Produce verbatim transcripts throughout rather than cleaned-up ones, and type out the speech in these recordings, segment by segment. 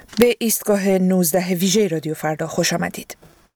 به ایستگاه نوزده ویژه رادیو فردا خوش آمدید.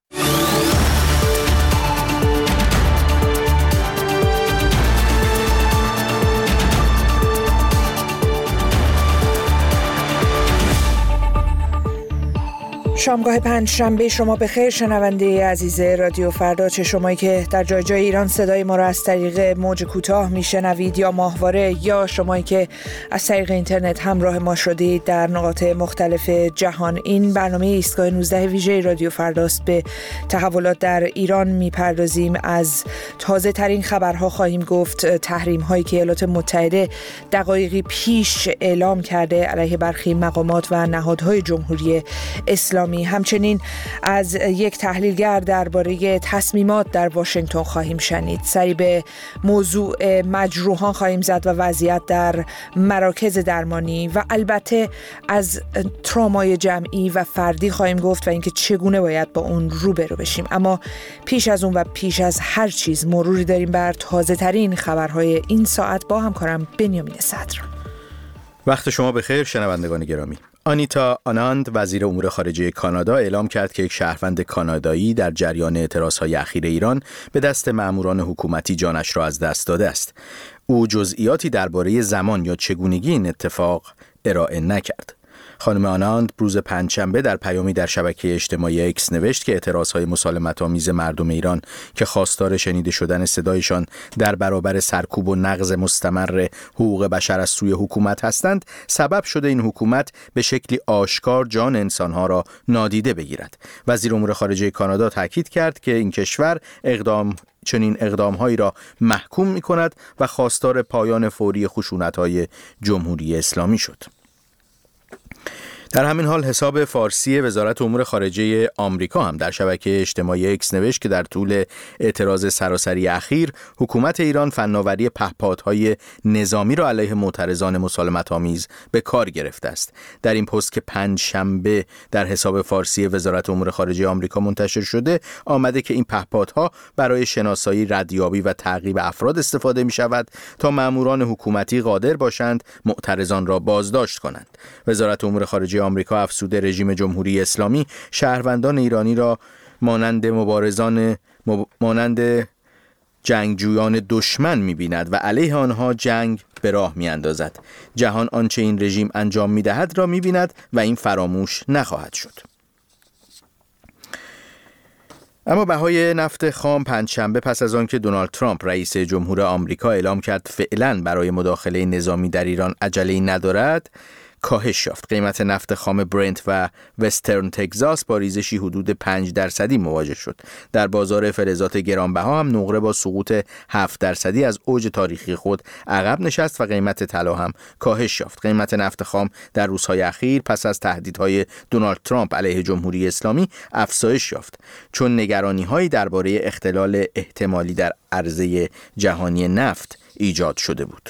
شامگاه پنج شنبه شما بخیر شنونده عزیز رادیو فردا، چه شمایی که در جای جای ایران صدای ما را از طریق موج کوتاه میشنوید یا ماهواره، یا شمایی که از طریق اینترنت همراه ما شدید در نقاط مختلف جهان. این برنامه ایستگاه نوزده ویژه رادیو فرداست. به تحولات در ایران میپردازیم. از تازه ترین خبرها خواهیم گفت. تحریم هایی که ایالات متحده دقایقی پیش اعلام کرده علیه برخی مقامات و نهادهای جمهوری اسلامی. همچنین از یک تحلیلگر درباره تصمیمات در واشنگتن خواهیم شنید. سری به موضوع مجروحان خواهیم زد و وضعیت در مراکز درمانی و البته از ترومای جمعی و فردی خواهیم گفت و اینکه چگونه باید با اون روبرو بشیم. اما پیش از اون و پیش از هر چیز مروری داریم بر تازه ترین خبرهای این ساعت با همکارم بنیامین صدر. وقت شما بخیر شنوندگان گرامی. آنیتا آناند وزیر امور خارجه کانادا اعلام کرد که یک شهروند کانادایی در جریان اعتراضهای اخیر ایران به دست مأموران حکومتی جانش را از دست داده است. او جزئیاتی درباره زمان یا چگونگی این اتفاق ارائه نکرد. خانم آناند روز پنجشنبه در پیامی در شبکه اجتماعی اکس نوشت که اعتراضهای مسالمت‌آمیز مردم ایران که خواستار شنیده شدن صدایشان در برابر سرکوب و نقض مستمر حقوق بشر از سوی حکومت هستند، سبب شده این حکومت به شکلی آشکار جان انسانها را نادیده بگیرد. وزیر امور خارجه کانادا تاکید کرد که این کشور اقدام چنین اقدام‌هایی را محکوم می‌کند و خواستار پایان فوری خشونت‌های جمهوری اسلامی شد. در همین حال حساب فارسی وزارت امور خارجه آمریکا هم در شبکه اجتماعی اکس نوشت که در طول اعتراض سراسری اخیر حکومت ایران فناوری پهپادهای نظامی را علیه معترضان مسالمت‌آمیز به کار گرفته است. در این پست که پنج شنبه در حساب فارسی وزارت امور خارجه آمریکا منتشر شده آمده که این پهپادها برای شناسایی، ردیابی و تعقیب افراد استفاده می شود تا ماموران حکومتی قادر باشند معترضان را بازداشت کنند. وزارت امور خارجه آمریکا افزوده رژیم جمهوری اسلامی شهروندان ایرانی را مانند مبارزان مانند جنگجویان دشمن می‌بیند و علیه آنها جنگ به راه می‌اندازد. جهان آنچه این رژیم انجام می‌دهد را می‌بیند و این فراموش نخواهد شد. اما بهای نفت خام پنجشنبه پس از آنکه دونالد ترامپ رئیس جمهور آمریکا اعلام کرد فعلاً برای مداخله نظامی در ایران عجله‌ای ندارد، کاهش یافت. قیمت نفت خام برنت و وسترن تگزاس با ریزشی حدود پنج درصدی مواجه شد. در بازار فلزات گرانبها هم نقره با سقوط هفت درصدی از اوج تاریخی خود عقب نشست و قیمت طلا هم کاهش یافت. قیمت نفت خام در روزهای اخیر پس از تهدیدهای دونالد ترامپ علیه جمهوری اسلامی افزایش یافت، چون نگرانی‌هایی درباره اختلال احتمالی در عرضه جهانی نفت ایجاد شده بود.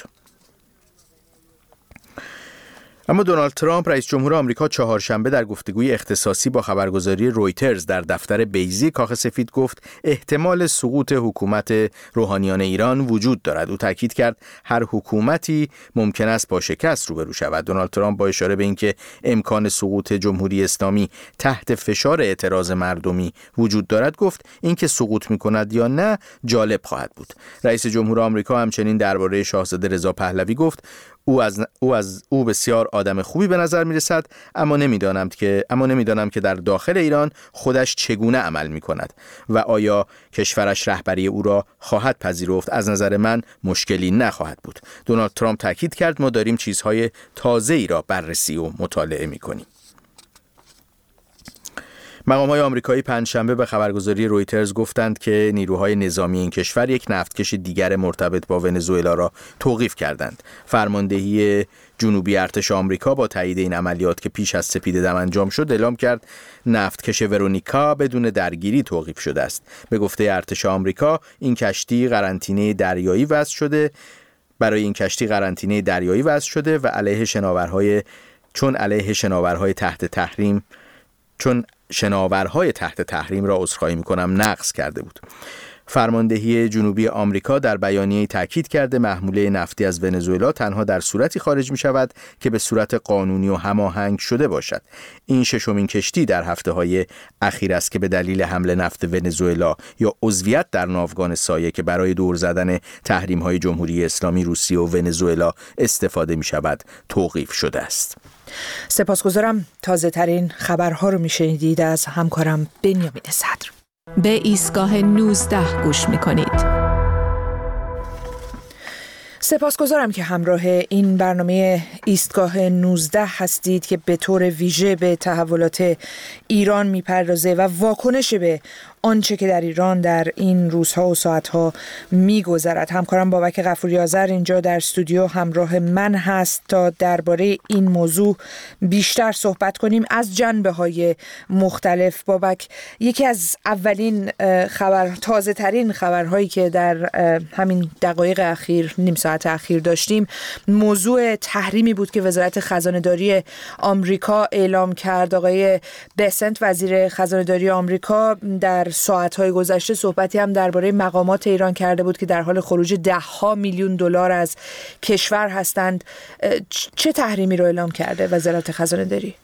اما دونالد ترامپ رئیس جمهور آمریکا چهارشنبه در گفتگوی اختصاصی با خبرگزاری رویترز در دفتر بیضی کاخ سفید گفت احتمال سقوط حکومت روحانیان ایران وجود دارد. او تاکید کرد هر حکومتی ممکن است با شکست روبرو شود. دونالد ترامپ با اشاره به اینکه امکان سقوط جمهوری اسلامی تحت فشار اعتراض مردمی وجود دارد گفت اینکه سقوط می‌کند یا نه جالب خواهد بود. رئیس جمهور آمریکا همچنین درباره شاهزاده رضا پهلوی گفت او از او از او بسیار آدم خوبی به نظر میرسد، اما نمیدانم که اما نمیدانم که در داخل ایران خودش چگونه عمل میکند و آیا کشورش رهبری او را خواهد پذیرفت. از نظر من مشکلی نخواهد بود. دونالد ترامپ تاکید کرد ما داریم چیزهای تازه‌ای را بررسی و مطالعه میکنیم. مقام‌های آمریکایی پنجشنبه به خبرگزاری رویترز گفتند که نیروهای نظامی این کشور یک نفتکش دیگر مرتبط با ونزوئلا را توقیف کردند. فرماندهی جنوبی ارتش آمریکا با تایید این عملیات که پیش از سپید دم انجام شد اعلام کرد نفتکش ورونیکا بدون درگیری توقیف شده است. به گفته ارتش آمریکا این کشتی قرنطینه دریایی وضع شده برای این کشتی قرنطینه دریایی وضع شده و علیه شناورهای چون علیه شناورهای تحت تحریم چون شناورهای تحت تحریم را عذرخواهی می‌کنم نقض کرده بود. فرماندهی جنوبی آمریکا در بیانیه تاکید کرده محموله نفتی از ونزوئلا تنها در صورتی خارج می شود که به صورت قانونی و هماهنگ شده باشد. این ششمین کشتی در هفته‌های اخیر است که به دلیل حمل نفت ونزوئلا یا عضویت در ناوگان سایه که برای دور زدن تحریم‌های جمهوری اسلامی روسیه و ونزوئلا استفاده می شود توقیف شده است. سپاسگزارم. تازه ترین خبرها رو میشنیدید از همکارم بنیامین صدر. به ایستگاه نوزده گوش میکنید. سپاسگزارم که همراه این برنامه ایستگاه نوزده هستید که به طور ویژه به تحولات ایران میپردازه و واکنش به آنچه که در ایران در این روزها و ساعتها میگذرد. همکارم بابک غفوری آذر اینجا در استودیو همراه من هست تا درباره این موضوع بیشتر صحبت کنیم از جنبه‌های مختلف. بابک، یکی از اولین خبر تازه ترین خبرهایی که در همین دقایق اخیر، نیم ساعت اخیر داشتیم، موضوع تحریمی بود که وزارت خزانه‌داری آمریکا اعلام کرد. آقای بسنت، وزیر خزانه‌داری آمریکا، در ساعت‌های گذشته صحبتی هم درباره مقامات ایران کرده بود که در حال خروج ده ها میلیون دلار از کشور هستند. چه تحریمی رو اعلام کرده وزارت خزانه‌داری؟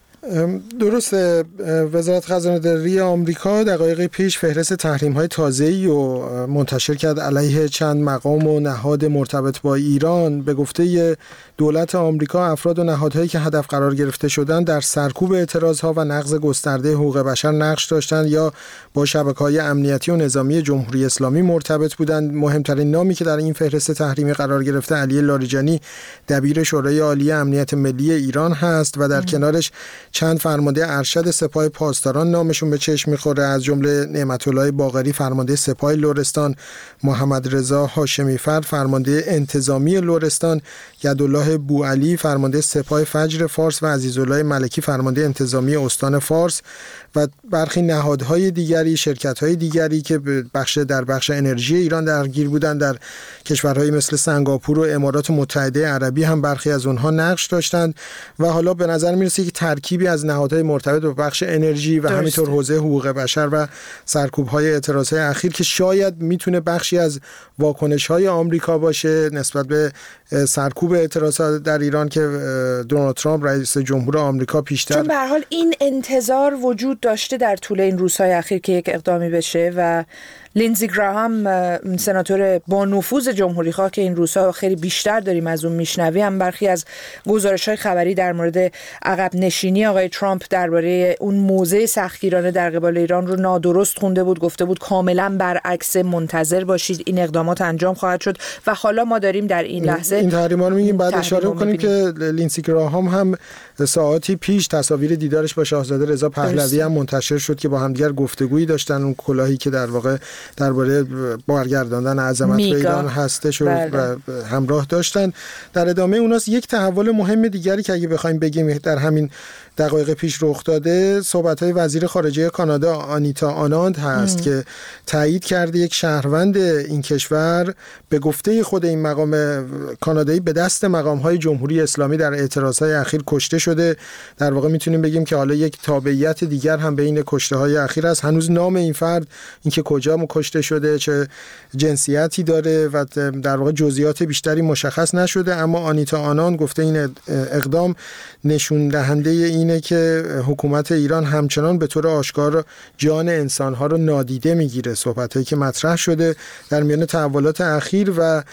درسته، وزارت خزانه‌داری آمریکا دقایق پیش فهرست تحریم‌های تازه‌ای رو منتشر کرد علیه چند مقام و نهاد مرتبط با ایران. به گفته دولت آمریکا، افراد و نهادهایی که هدف قرار گرفته شدند در سرکوب اعتراضها و نقض گسترده حقوق بشر نقش داشتند یا با شبکه‌های امنیتی و نظامی جمهوری اسلامی مرتبط بودند. مهمترین نامی که در این فهرست تحریمی قرار گرفته علی لاریجانی، دبیر شورای عالی امنیت ملی ایران هست و در ام. کنارش چند فرمانده ارشد سپاه پاسداران نامشون به چشم میخوره، از جمله نعمت‌الله باقری فرمانده سپاه لرستان، محمد رضا هاشمی فرد فرمانده انتظامی لرستان، یدالله بوعلی فرمانده سپاه فجر فارس و عزیزالله ملکی فرمانده انتظامی استان فارس و برخی نهادهای دیگری، شرکت‌های دیگری که بخش در بخش انرژی ایران درگیر بودند. در کشورهایی مثل سنگاپور و امارات متحده عربی هم برخی از اونها نقش داشتند و حالا به نظر میرسه که ترکیبی از نهادهای مرتبط با بخش انرژی و همینطور حوزه حقوق بشر و سرکوب‌های اعتراضهای اخیر که شاید میتونه بخشی از واکنش‌های آمریکا باشه نسبت به سرکوب اعتراضات در ایران که دونالد ترامپ رئیس جمهور آمریکا پیشتر، چون به هر حال این انتظار وجود داشته در طول این روزهای اخیر که یک اقدامی بشه و لینزی گراهام، سناتور با نفوذ جمهوری‌خواه که این روزها خیلی بیشتر داریم از اون میشنویم، هم برخی از گزارش‌های خبری در مورد عقب نشینی آقای ترامپ درباره اون موضع سختگیرانه در قبال ایران رو نادرست خونده بود، گفته بود کاملا برعکس، منتظر باشید این اقدامات انجام خواهد شد و حالا ما داریم در این لحظه این تحریما رو میگیم. بعد اشاره کنیم که لینزی گراهام هم ساعتی پیش تصاویر دیدارش با شاهزاده رضا پهلوی هم منتشر شد که با همدیگر گفتگویی داشتن. اون کلاهی که در واقع درباره برگرداندن عظمت به ایران هستش و همراه داشتن. در ادامه اوناست یک تحول مهم دیگری که اگه بخوایم بگیم در همین دقایق پیش رخ داده، صحبت‌های وزیر خارجه کانادا آنیتا آناند هست ام. که تایید کرده یک شهروند این کشور به گفته خود این مقام کانادایی به دست مقام‌های جمهوری اسلامی در اعتراضهای اخیر کشته شده. در واقع میتونیم بگیم که حالا یک تابعیت دیگر هم بین کشته‌های اخیر است. هنوز نام این فرد، اینکه کجا کشته شده، چه جنسیتی داره و در واقع جزئیات بیشتری مشخص نشده، اما آنیتا آناند گفته این اقدام نشون دهنده اینه که حکومت ایران همچنان به طور آشکار جان انسانها رو نادیده میگیره. صحبتایی که مطرح شده در میان تحولات اخیر و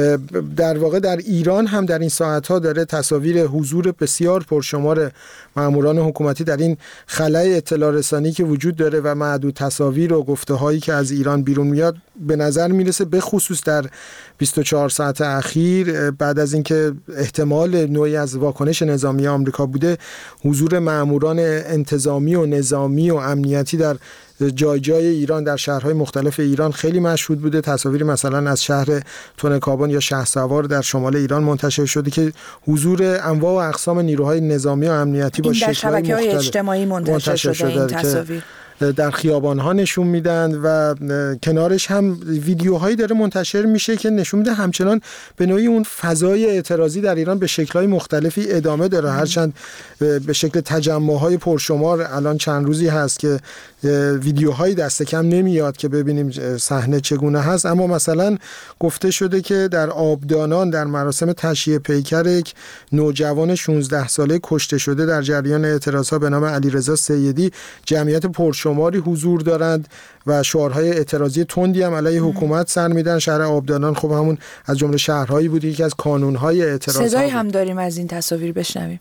در واقع در ایران هم در این ساعتها داره تصاویر حضور بسیار پرشمار ماموران حکومتی در این خلأ اطلاع رسانی که وجود داره و معدود تصاویر و گفته هایی که از ایران بیرون میاد به نظر میرسه به خصوص در بیست و چهار ساعت اخیر بعد از اینکه احتمال نوعی از واکنش نظامی آمریکا بوده، حضور ماموران انتظامی و نظامی و امنیتی در جای جای ایران در شهرهای مختلف ایران خیلی مشهود بوده. تصاویری مثلا از شهر تونکابان یا شهسوار در شمال ایران منتشر شده که حضور انواع و اقسام نیروهای نظامی و امنیتی با شکل‌های مختلف اجتماعی منتشر شده, شده این تصاویر در خیابان‌ها نشون میدن و کنارش هم ویدیوهایی داره منتشر میشه که نشون میده همچنان به نوعی اون فضای اعتراضی در ایران به شکل‌های مختلفی ادامه داره، هرچند به شکل تجمع‌های پرشمار. الان چند روزی هست که ویدیوهایی دست کم نمیاد که ببینیم صحنه چگونه هست، اما مثلا گفته شده که در آبدانان در مراسم تشییع پیکر یک نوجوان شانزده ساله کشته شده در جریان اعتراضها به نام علیرضا سیدی جمعیت پرشماری حضور دارند و شعارهای اعتراضی تندی هم علیه حکومت سر میدن. شهر آبدانان خب همون از جمله شهرهایی بود که از کانونهای اعتراض صدای هم داریم از این تصاویر بشنویم.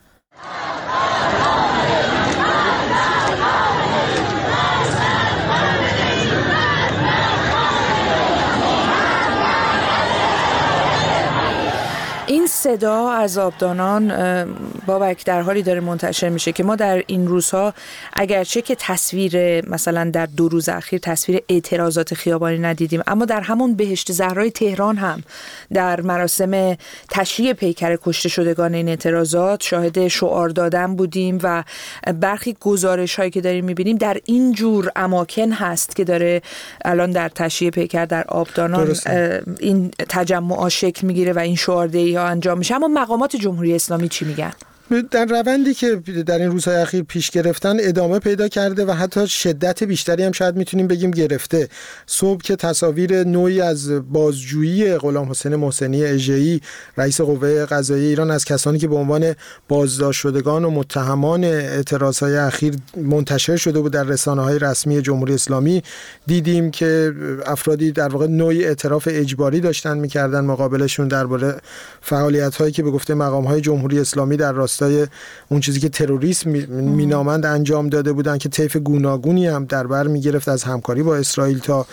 این صدا از آبدانان بابک در حالی داره منتشر میشه که ما در این روزها اگرچه که تصویر مثلا در دو روز اخیر تصویر اعتراضات خیابانی ندیدیم، اما در همون بهشت زهرای تهران هم در مراسم تشییع پیکر کشته شدگان این اعتراضات شاهد شعار دادن بودیم و برخی گزارش هایی که داریم میبینیم در این جور اماکن هست که داره الان در تشییع پیکر در آبدانان درسته. این تجمع شکل میگیره و این شعاردهی ها انجام میشه. اما مقامات جمهوری اسلامی چی میگن؟ در روندی که در این روزهای اخیر پیش گرفتن ادامه پیدا کرده و حتی شدت بیشتری هم شاید میتونیم بگیم گرفته. صبح که تصاویر نوعی از بازجویی غلام حسین محسنی اژه‌ای رئیس قوه قضاییه ایران از کسانی که به عنوان بازداشت شدگان و متهمان اعتراضهای اخیر منتشر شده بود در رسانه‌های رسمی جمهوری اسلامی، دیدیم که افرادی در واقع نوعی اعتراف اجباری داشتن میکردن مقابلشون درباره فعالیت‌هایی که به گفته مقام‌های جمهوری اسلامی در راستای اون چیزی که تروریسم مینامند انجام داده بودن که طیف گوناگونی هم در بر میگرفت، از همکاری با اسرائیل تا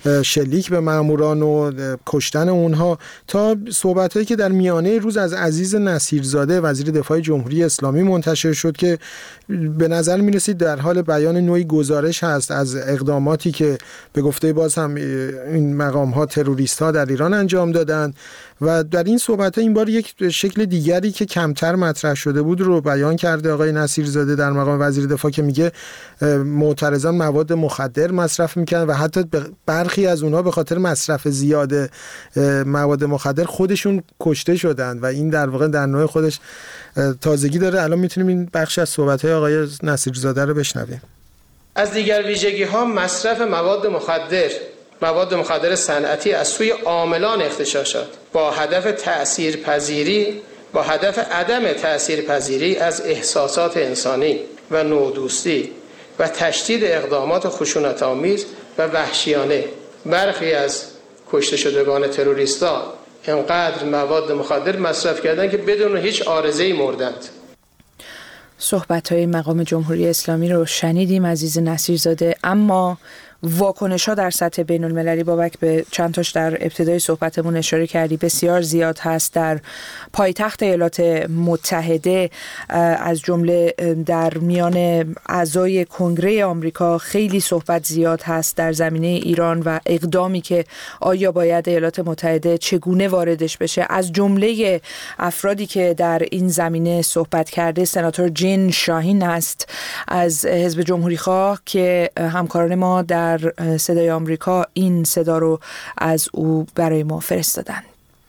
شلیک به ماموران و کشتن اونها تا صحبتایی که در میانه روز از عزیز نصیرزاده وزیر دفاع جمهوری اسلامی منتشر شد که به نظر میرسید در حال بیان نوعی گزارش هست از اقداماتی که به گفته باز هم این مقام ها تروریست ها در ایران انجام دادن و در این صحبت‌ها این بار یک شکل دیگری که کمتر مطرح شده بود رو بیان کرده آقای نصیرزاده در مقام وزیر دفاع که میگه معترضان مواد مخدر مصرف میکنن و حتی برخی از اونها به خاطر مصرف زیاد مواد مخدر خودشون کشته شدن و این در واقع در نوع خودش تازگی داره. الان میتونیم این بخش از صحبت‌های آقای نصیرزاده رو بشنویم. از دیگر ویژگی‌ها مصرف مواد مخدر مواد مخدر صنعتی از سوی عاملان اغتشاشات با هدف تأثیرپذیری با هدف عدم تأثیرپذیری از احساسات انسانی و نودوستی و تشدید اقدامات خشونت‌آمیز و وحشیانه. برخی از کشته شدگان تروریستا انقدر مواد مخدر مصرف کردند که بدون هیچ عارضه‌ای مردند. صحبت‌های مقام جمهوری اسلامی رو شنیدیم عزیز نصیرزاده، اما واکنش‌ها در سطح بین‌المللی بابک به چند تاش در ابتدای صحبتمون اشاره کردی بسیار زیاد هست. در پایتخت ایالات متحده از جمله در میان اعضای کنگره آمریکا خیلی صحبت زیاد هست در زمینه ایران و اقدامی که آیا باید ایالات متحده چگونه واردش بشه. از جمله افرادی که در این زمینه صحبت کرده سناتور جین شاهین هست از حزب جمهوری‌خواه که همکاران ما در در صدای آمریکا این صدا رو از او برای ما فرستادن.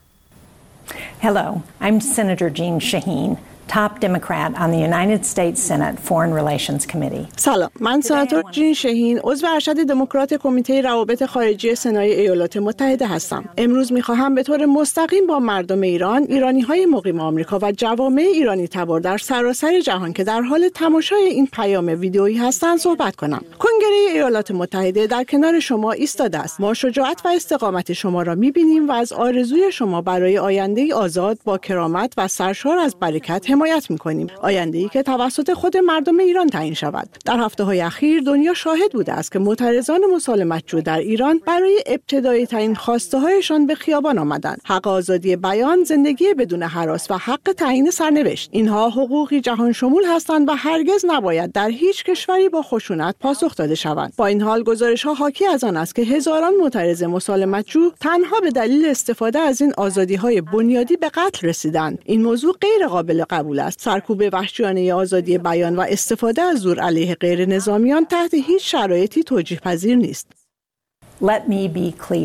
Hello, I'm Senator Jean Shaheen, top Democrat on the United States Senate Foreign Relations Committee. سلام، من سناتور جین شهین، عضو ارشد دموکرات کمیته روابط خارجی سنای ایالات متحده هستم. امروز می‌خواهم به طور مستقیم با مردم ایران، ایرانی‌های مقیم آمریکا و جوامع ایرانی تبار در سراسر جهان که در حال تماشای این پیام ویدئویی هستند صحبت کنم. کنگره ایالات متحده در کنار شما ایستاده است. ما شجاعت و استقامت شما را می‌بینیم و از آرزوی شما برای آینده‌ای آزاد با کرامت و سرشار از برکت حمایت می‌کنیم. آینده‌ای که توسط خود مردم ایران تعیین شود. در هفته‌های اخیر دنیا شاهد بوده است که معترضان مسالمت‌جو در ایران برای ابتدایی ترین خواسته‌هایشان به خیابان آمدند. حق آزادی بیان، زندگی بدون هراس و حق تعیین سرنوشت. اینها حقوقی جهان شمول هستند و هرگز نباید در هیچ کشوری با خشونت پاسخ داده شوند. با این حال گزارش‌ها حاکی از آن است که هزاران معترض مسالمت‌جو تنها به دلیل استفاده از این آزادی‌های بنیادی به قتل رسیدند. این موضوع غیر قابل قبول است. سرکوب وحشیانه آزادی بیان و استفاده از زور علیه غیر نظامیان تحت هیچ شرایطی توجیه پذیر نیست. Let me be clear.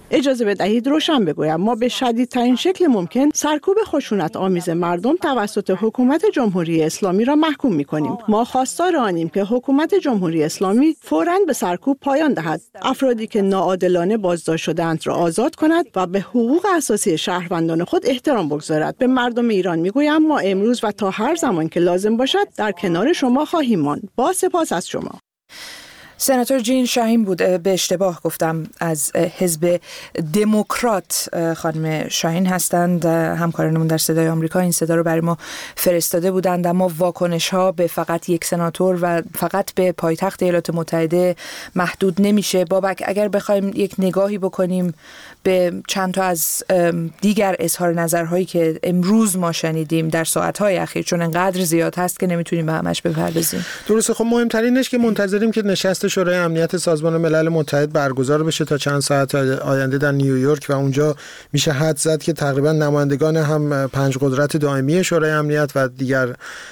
اجازه بدهید روشن بگویم ما به شدیدترین شکل ممکن سرکوب خشونت آمیز مردم توسط حکومت جمهوری اسلامی را محکوم می‌کنیم. ما خواستار آنیم که حکومت جمهوری اسلامی فوراً به سرکوب پایان دهد، افرادی که ناعادلانه بازداشت شده‌اند را آزاد کند و به حقوق اساسی شهروندان خود احترام بگذارد. به مردم ایران می‌گویم ما امروز و تا هر زمان که لازم باشد در کنار شما خواهیم ماند. با سپاس از شما. سناتور جین شاهین بود، به اشتباه گفتم، از حزب دموکرات. خانم شاهین هستند، همکارانمون در صدای آمریکا این صدا رو برای ما فرستاده بودند. اما واکنش ها به فقط یک سناتور و فقط به پایتخت ایالات متحده محدود نمیشه. بابک، اگر بخوایم یک نگاهی بکنیم به چند تا از دیگر اظهار نظرهایی که امروز ما شنیدیم در ساعت‌های اخیر، چون انقدر زیاد هست که نمیتونیم به همش بپردازیم. درسته. خب مهمترینش که منتظریم که نشست شورای امنیت سازمان ملل متحد برگزار بشه تا چند ساعت آینده در نیویورک و اونجا میشه حد زد که تقریبا نمایندگان هم پنج قدرت دائمی شورای امنیت و دیگر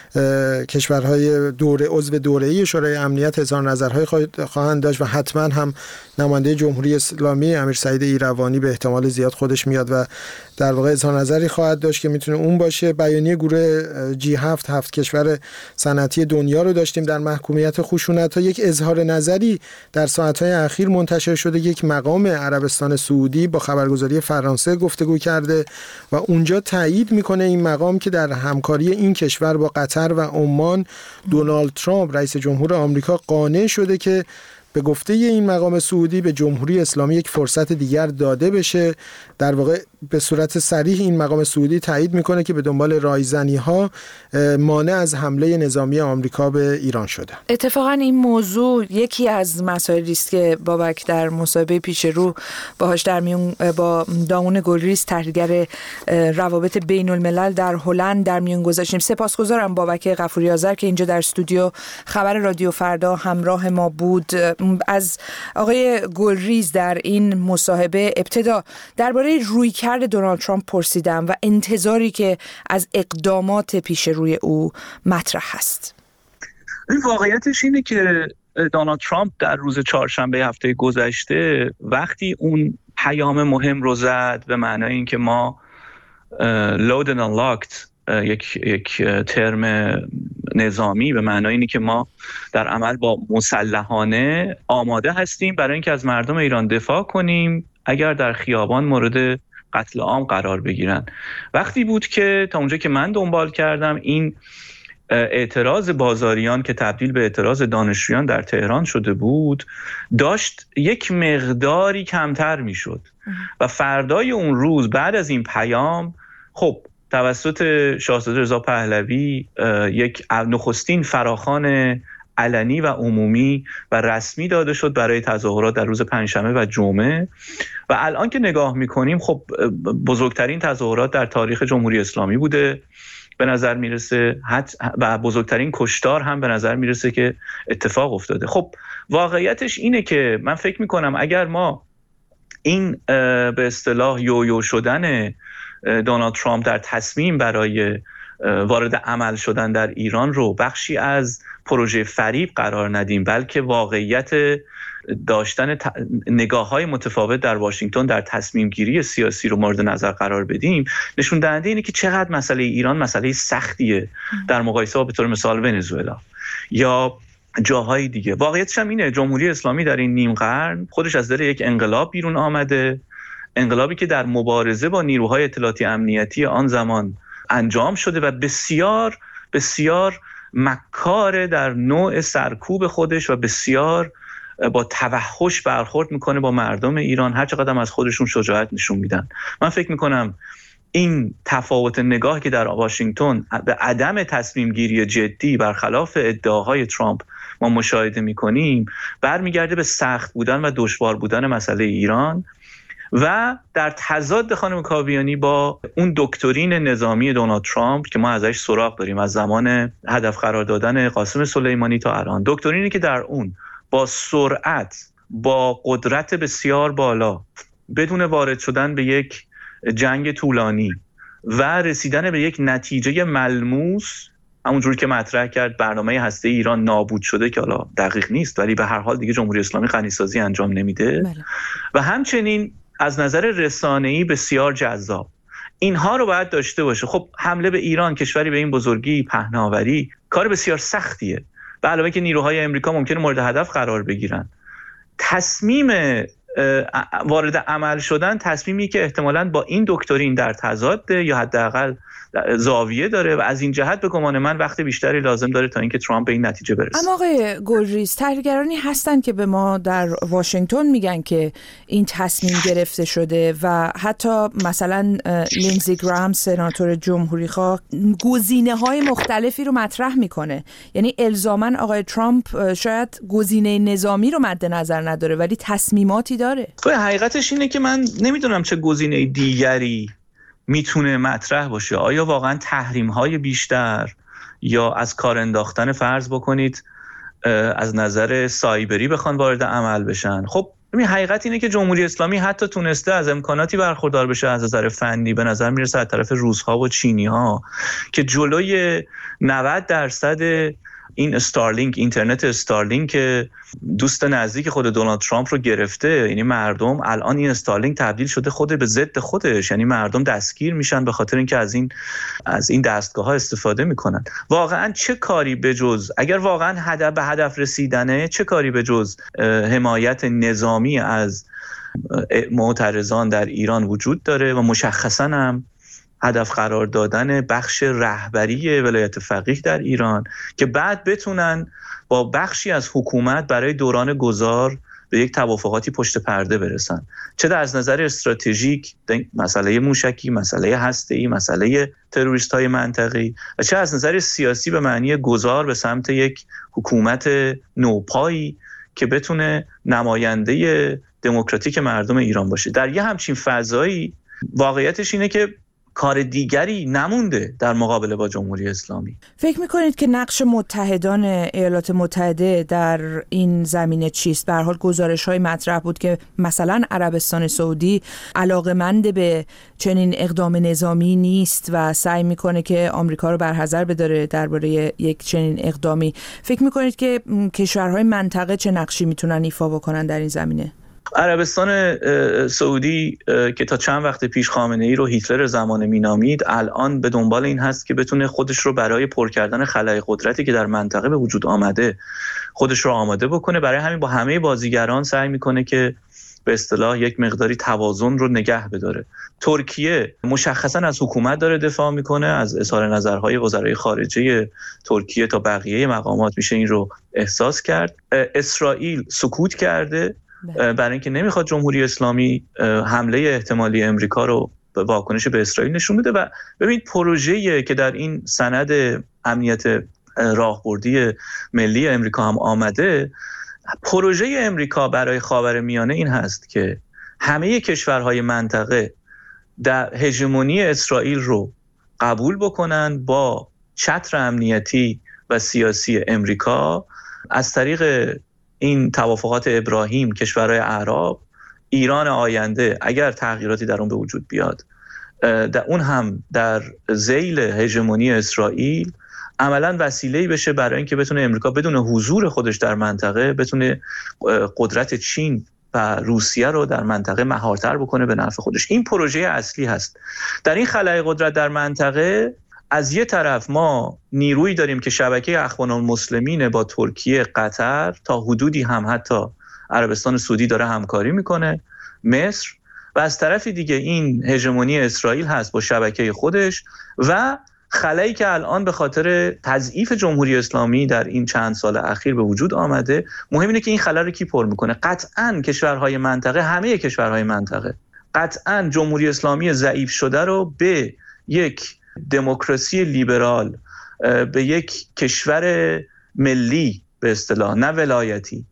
کشورهای دوره عضو دوره‌ای شورای امنیت اظهار نظرهای خواهند داشت و حتما هم نماینده جمهوری اسلامی امیر سعید ایروانی به احتمال زیاد خودش میاد و در واقع اظهار نظری خواهد داشت که میتونه اون باشه. بیانیه گروه جی هفت هفت کشور صنعتی دنیا رو داشتیم در محکومیت خشونت ها. یک اظهار نظری در ساعت‌های اخیر منتشر شده، یک مقام عربستان سعودی با خبرگزاری فرانسه گفتگو کرده و اونجا تایید میکنه این مقام که در همکاری این کشور با قطر و عمان دونالد ترامپ رئیس جمهور آمریکا قانع شده که به گفته این مقام سعودی به جمهوری اسلامی یک فرصت دیگر داده بشه. در واقع به صورت صریح این مقام سعودی تایید میکنه که به دنبال رایزنی ها مانع از حمله نظامی آمریکا به ایران شده. اتفاقا این موضوع یکی از مسائلی است که بابک در مصاحبه پیش رو باهاش در میون با دامون گلریز، تحلیلگر روابط بین الملل در هلند، در میون گذاشتیم. سپاسگزارم بابک غفوری آذر که اینجا در استودیو خبر رادیو فردا همراه ما بود. از آقای گلریز در این مصاحبه ابتدا درباره رویکرد دونالد ترامپ پرسیدم و انتظاری که از اقدامات پیش روی او مطرح هست. این واقعیتش اینه که دونالد ترامپ در روز چهارشنبه هفته گذشته وقتی اون پیام مهم رو زد به معنای اینکه ما load and unlocked، یک یک ترم نظامی به معنای اینه که ما در عمل با مسلحانه آماده هستیم برای اینکه از مردم ایران دفاع کنیم اگر در خیابان مورد قتل عام قرار بگیرن. وقتی بود که تا اونجا که من دنبال کردم این اعتراض بازاریان که تبدیل به اعتراض دانشجویان در تهران شده بود داشت یک مقداری کمتر میشد و فردای اون روز بعد از این پیام خب توسط شاهزاده رضا پهلوی یک نخستین فراخوان علنی و عمومی و رسمی داده شد برای تظاهرات در روز پنجشنبه و جمعه و الان که نگاه میکنیم خب بزرگترین تظاهرات در تاریخ جمهوری اسلامی بوده به نظر میرسه و بزرگترین کشتار هم به نظر میرسه که اتفاق افتاده. خب واقعیتش اینه که من فکر میکنم اگر ما این به اصطلاح یویو شدن دونالد ترامپ در تصمیم برای وارد عمل شدن در ایران رو بخشی از پروژه فریب قرار ندیم، بلکه واقعیت داشتن ت... نگاه‌های متفاوت در واشنگتن در تصمیم گیری سیاسی رو مورد نظر قرار بدیم، نشون دهنده اینه که چقدر مسئله ایران مسئله سختیه در مقایسه با به طور مثال ونزوئلا یا جاهای دیگه. واقعیتش هم اینه جمهوری اسلامی در این نیم قرن خودش از در یک انقلاب بیرون آمده، انقلابی که در مبارزه با نیروهای اطلاعاتی امنیتی آن زمان انجام شده و بسیار بسیار مکار در نوع سرکوب خودش و بسیار با توحش برخورد میکنه با مردم ایران، هر چقدر از خودشون شجاعت نشون میدن. من فکر میکنم این تفاوت نگاه که در واشنگتن به عدم تصمیم گیری جدی برخلاف ادعاهای ترامپ ما مشاهده میکنیم برمیگرده به سخت بودن و دشوار بودن مسئله ایران و در تضاد خانم کاویانی با اون دکترین نظامی دونالد ترامپ که ما ازش سراغ داریم از زمان هدف قرار دادن قاسم سلیمانی تا الان، دکترینی که در اون با سرعت با قدرت بسیار بالا بدون وارد شدن به یک جنگ طولانی و رسیدن به یک نتیجه ملموس، همونجوری که مطرح کرد برنامه هسته ایران نابود شده که حالا دقیق نیست ولی به هر حال دیگه جمهوری اسلامی غنیسازی انجام نمیده بله. و همچنین از نظر رسانه‌ای بسیار جذاب. اینها رو باید داشته باشه. خب حمله به ایران، کشوری به این بزرگی، پهناوری، کار بسیار سختیه. به علاوه که نیروهای امریکا ممکنه مورد هدف قرار بگیرن. تصمیم وارد عمل شدن تصمیمی که احتمالاً با این دکترین در تضاده یا حداقل زاویه داره و از این جهت به گمان من وقت بیشتری لازم داره تا اینکه ترامپ به این نتیجه برسه. اما آقای گلریز، تحلیلگرانی هستن که به ما در واشنگتن میگن که این تصمیم گرفته شده و حتی مثلا لینزی گرام سناتور جمهوری‌خواه گزینه‌های مختلفی رو مطرح میکنه. یعنی الزاماً آقای ترامپ شاید گزینه نظامی رو مد نظر نداره ولی تصمیماتی داره. حقیقتش اینه که من نمیدونم چه گزینه دیگری میتونه مطرح باشه. آیا واقعا تحریم‌های بیشتر یا از کار انداختن، فرض بکنید از نظر سایبری بخوان وارد عمل بشن؟ خب ببین حقیقت اینه که جمهوری اسلامی حتی تونسته از امکاناتی برخوردار بشه از نظر فنی، به نظر میرسه از طرف روس‌ها و چینی‌ها، که جلوی نود درصد این استارلینک، اینترنت استارلینک که دوست نزدیک خود دونالد ترامپ رو گرفته. یعنی مردم الان این استارلینک تبدیل شده خود به ضد خودش، یعنی مردم دستگیر میشن به خاطر اینکه از این از این دستگاه ها استفاده میکنن. واقعا چه کاری بجز اگر واقعا هدف به هدف رسیدنه، چه کاری بجز حمایت نظامی از معترضان در ایران وجود داره و مشخصا هم هدف قرار دادن بخش رهبری ولایت فقیه در ایران که بعد بتونن با بخشی از حکومت برای دوران گذار به یک توافقاتی پشت پرده برسن، چه از نظر استراتژیک، مسئله موشکی، مسئله هسته‌ای، مسئله تروریست‌های منطقه‌ای، و چه از نظر سیاسی به معنی گذار به سمت یک حکومت نوپایی که بتونه نماینده دموکراتیک مردم ایران باشه. در یه همچین فضایی واقعیتش اینه که کار دیگری نمونده در مقابله با جمهوری اسلامی. فکر میکنید که نقش متحدان ایالات متحده در این زمینه چیست؟ به هر حال گزارش‌های مطرح بود که مثلا عربستان سعودی علاقه‌مند به چنین اقدام نظامی نیست و سعی میکنه که آمریکا رو برحذر بداره درباره یک چنین اقدامی. فکر میکنید که کشورهای منطقه چه نقشی میتونن ایفا بکنن در این زمینه؟ عربستان سعودی که تا چند وقت پیش خامنه‌ای رو هیتلر زمانه مینامید، الان به دنبال این هست که بتونه خودش رو برای پر کردن خلأ قدرتی که در منطقه به وجود آمده خودش رو آماده بکنه. برای همین با همه بازیگران سعی میکنه که به اصطلاح یک مقداری توازن رو نگه بداره. ترکیه مشخصا از حکومت داره دفاع میکنه، از اظهار نظرهای وزرای خارجه ترکیه تا بقیه مقامات میشه این رو احساس کرد. اسرائیل سکوت کرده برای اینکه نمیخواد جمهوری اسلامی حمله احتمالی امریکا رو به واکنش به اسرائیل نشون بده. و ببینید پروژه‌ای که در این سند امنیت راهبردی ملی امریکا هم آمده، پروژه امریکا برای خاورمیانه این هست که همه کشورهای منطقه در هژمونی اسرائیل رو قبول بکنن با چتر امنیتی و سیاسی امریکا. از طریق این توافقات ابراهیم کشورهای عرب، ایران آینده اگر تغییراتی در اون به وجود بیاد، در اون هم در ذیل هژمونی اسرائیل عملاً وسیله‌ای بشه برای اینکه بتونه امریکا بدون حضور خودش در منطقه بتونه قدرت چین و روسیه رو در منطقه مهارتر بکنه به نفع خودش. این پروژه اصلی هست. در این خلأ قدرت در منطقه از یه طرف ما نیرویی داریم که شبکه اخوان المسلمین با ترکیه، قطر، تا حدودی هم حتی عربستان سعودی داره همکاری میکنه، مصر، و از طرف دیگه این هژمونی اسرائیل هست با شبکه خودش و خلایی که الان به خاطر تضعیف جمهوری اسلامی در این چند سال اخیر به وجود آمده. مهم اینه که این خلا رو کی پر میکنه؟ قطعاً کشورهای منطقه، همه کشورهای منطقه قطعاً جمهوری اسلامی ضعیف شده رو به یک دموکراسی لیبرال، به یک کشور ملی به اصطلاح نه ولایتی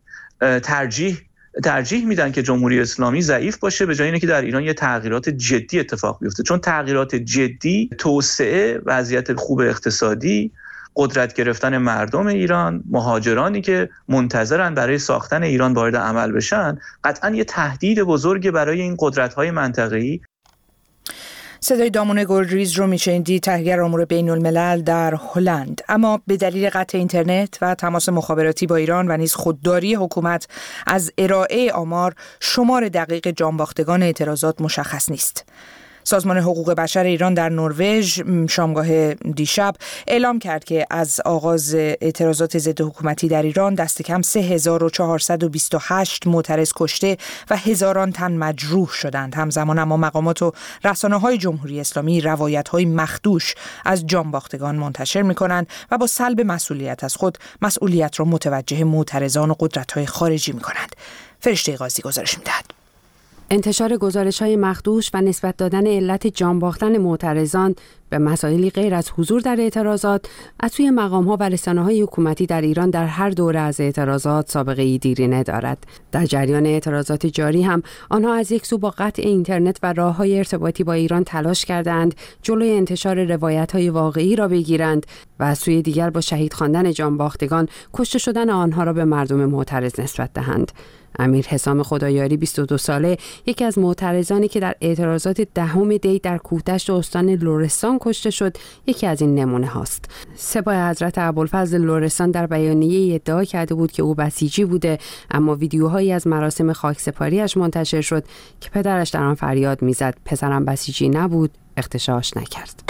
ترجیح ترجیح میدن که جمهوری اسلامی ضعیف باشه به جای اینکه در ایران یه تغییرات جدی اتفاق بیفته. چون تغییرات جدی، توسعه، وضعیت خوب اقتصادی، قدرت گرفتن مردم ایران، مهاجرانی که منتظرن برای ساختن ایران وارد عمل بشن، قطعاً یه تهدید بزرگ برای این قدرت‌های منطقه‌ای. صدای دامون گلریز رو میشنیدید، تحلیلگر امور بین الملل در هلند. اما به دلیل قطع اینترنت و تماس مخابراتی با ایران و نیز خودداری حکومت از ارائه آمار، شمار دقیق جانباختگان اعتراضات مشخص نیست. سازمان حقوق بشر ایران در نروژ شامگاه دیشب اعلام کرد که از آغاز اعتراضات ضد حکومتی در ایران دست کم سه هزار و چهارصد و بیست و هشت معترض کشته و هزاران تن مجروح شدند. همزمان اما مقامات و رسانه‌های جمهوری اسلامی روایت‌های مخدوش از جانباختگان منتشر می‌کنند و با سلب مسئولیت از خود مسئولیت را متوجه معترضان و قدرت‌های خارجی می‌کنند. فرشته قاضی گزارش می‌دهد. انتشار گزارش‌های مخدوش و نسبت دادن علت جان باختن معترضان به مسائلی غیر از حضور در اعتراضات از سوی مقام‌ها و رسانه‌های حکومتی در ایران در هر دوره از اعتراضات سابقه‌ای دیرینه دارد. در جریان اعتراضات جاری هم آنها از یک سو با قطع اینترنت و راه‌های ارتباطی با ایران تلاش کردند جلوی انتشار روایت‌های واقعی را بگیرند و از سوی دیگر با شهید خواندن جان باختگان کشته شدن آنها را به مردم معترض نسبت دهند. امیر حسام خدایاری بیست و دو ساله، یکی از معترضانی که در اعتراضات دهم دی در کوهدشت استان لرستان کشته شد، یکی از این نمونه هاست. سپاه حضرت ابوالفضل لرستان در بیانیه ادعا کرده بود که او بسیجی بوده، اما ویدیوهایی از مراسم خاکسپاریش منتشر شد که پدرش در آن فریاد میزد پسرم بسیجی نبود، اغتشاش نکرد.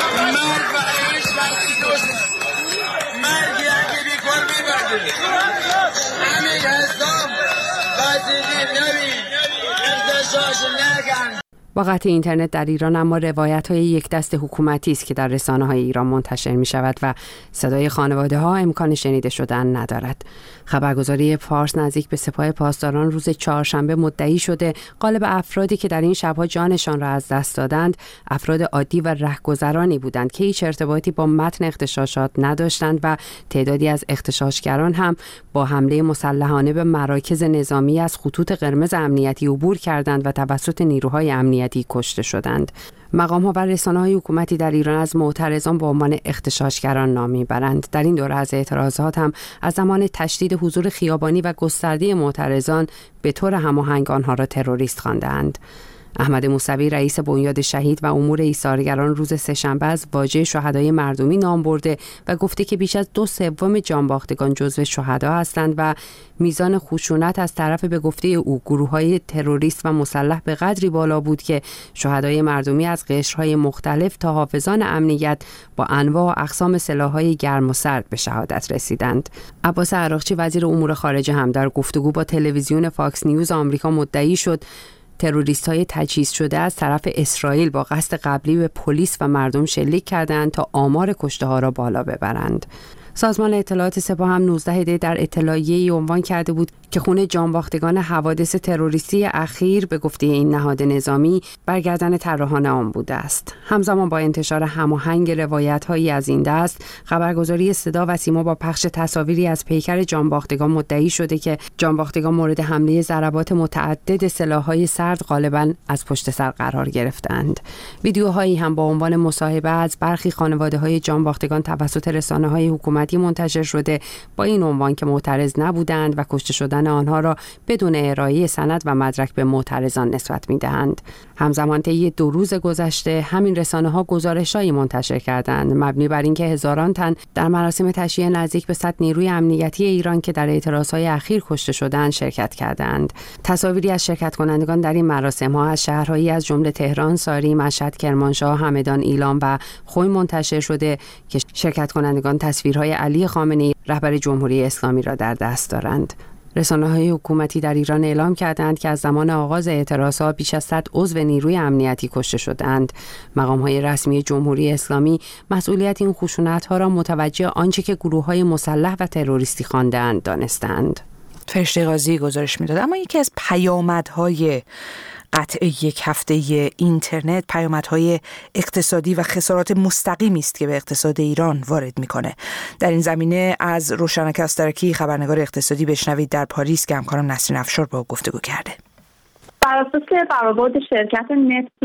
با قطع اینترنت در ایران اما روایت‌های یک دست حکومتی است که در رسانه‌های ایران منتشر می‌شود و صدای خانواده‌ها امکان شنیده شدن ندارد. خبرگزاری فارس نزدیک به سپاه پاسداران روز چهارشنبه مدعی شده غالب افرادی که در این شب‌ها جانشان را از دست دادند افراد عادی و رهگذرانی بودند که هیچ ارتباطی با متن اغتشاشات نداشتند و تعدادی از اغتشاشگران هم با حمله مسلحانه به مراکز نظامی از خطوط قرمز امنیتی عبور کردند و توسط نیروهای امنیتی کشته شدند. مقام‌ها و رسانه‌های حکومتی در ایران از معترضان به عنوان اغتشاشگران نام می‌برند. در این دوره از اعتراضات هم از زمان تشدید حضور خیابانی و گسترده معترضان به طور هماهنگ آنها را تروریست خواندند. احمد موسوی رئیس بنیاد شهید و امور ایثارگران روز سه‌شنبه از واژه شهدای مردمی نام برده و گفته که بیش از دو سوم جانباختگان جزو شهدا هستند و میزان خشونت از طرف به گفته او گروه‌های تروریست و مسلح به قدری بالا بود که شهدای مردمی از قشرهای مختلف تا حافظان امنیت با انواع و اقسام سلاح‌های گرم و سرد به شهادت رسیدند. عباس عراقچی وزیر امور خارجه هم در گفتگو با تلویزیون فاکس نیوز آمریکا مدعی شد تروریست‌های تجهیز شده از طرف اسرائیل با قصد قبلی به پلیس و مردم شلیک کردند تا آمار کشته‌ها را بالا ببرند. سازمان اطلاعات سپاه هم نوزده دی در اطلاعیه‌ای عنوان کرده بود که خون جانباختگان حوادث تروریستی اخیر به گفته این نهاد نظامی برگردن طراحان آن بوده است. همزمان با انتشار هماهنگ روایت‌هایی از این دست، خبرگزاری صدا و سیما با پخش تصاویری از پیکر جانباختگان مدعی شده که جانباختگان مورد حمله ضربات متعدد سلاح‌های سرد غالباً از پشت سر قرار گرفتند. ویدیوهایی هم با عنوان مصاحبه از برخی خانواده‌های جانباختگان توسط رسانه‌های حکومتی منتشر شده با این عنوان که معترض نبودند و کشته شدن آنها را بدون ارائه سند و مدرک به معترضان نسبت می‌دهند. همزمان طی دو روز گذشته همین رسانه‌ها گزارش‌هایی منتشر کردند مبنی بر اینکه هزاران تن در مراسم تشییع نزدیک به صد نیروی امنیتی ایران که در اعتراض‌های اخیر کشته شدند شرکت کردند. تصاویری از شرکت کنندگان در این مراسم‌ها از شهرهایی از جمله تهران، ساری، مشهد، کرمانشاه، همدان، ایلام و خوی منتشر شده که شرکت کنندگان تصویرهای علی خامنه‌ای رهبر جمهوری اسلامی را در دست دارند. رسانه‌های حکومتی در ایران اعلام کردند که از زمان آغاز اعتراضات بیش از صد عضو نیروی امنیتی کشته شدند. مقام‌های رسمی جمهوری اسلامی مسئولیت این خشونت‌ها را متوجه آنچه که گروه‌های مسلح و تروریستی خواندند دانستند. فرشته قاضی گزارش می‌داد. اما یکی از پیامدهای قطع یک هفته اینترنت پیامدهای اقتصادی و خسارات مستقیمی است که به اقتصاد ایران وارد میکنه. در این زمینه از روشنک استرکی خبرنگار اقتصادی بشنوید در پاریس که همکارم نسرین افشار با گفتگو کرده. بر اساس برآورد شرکت نتفلاکس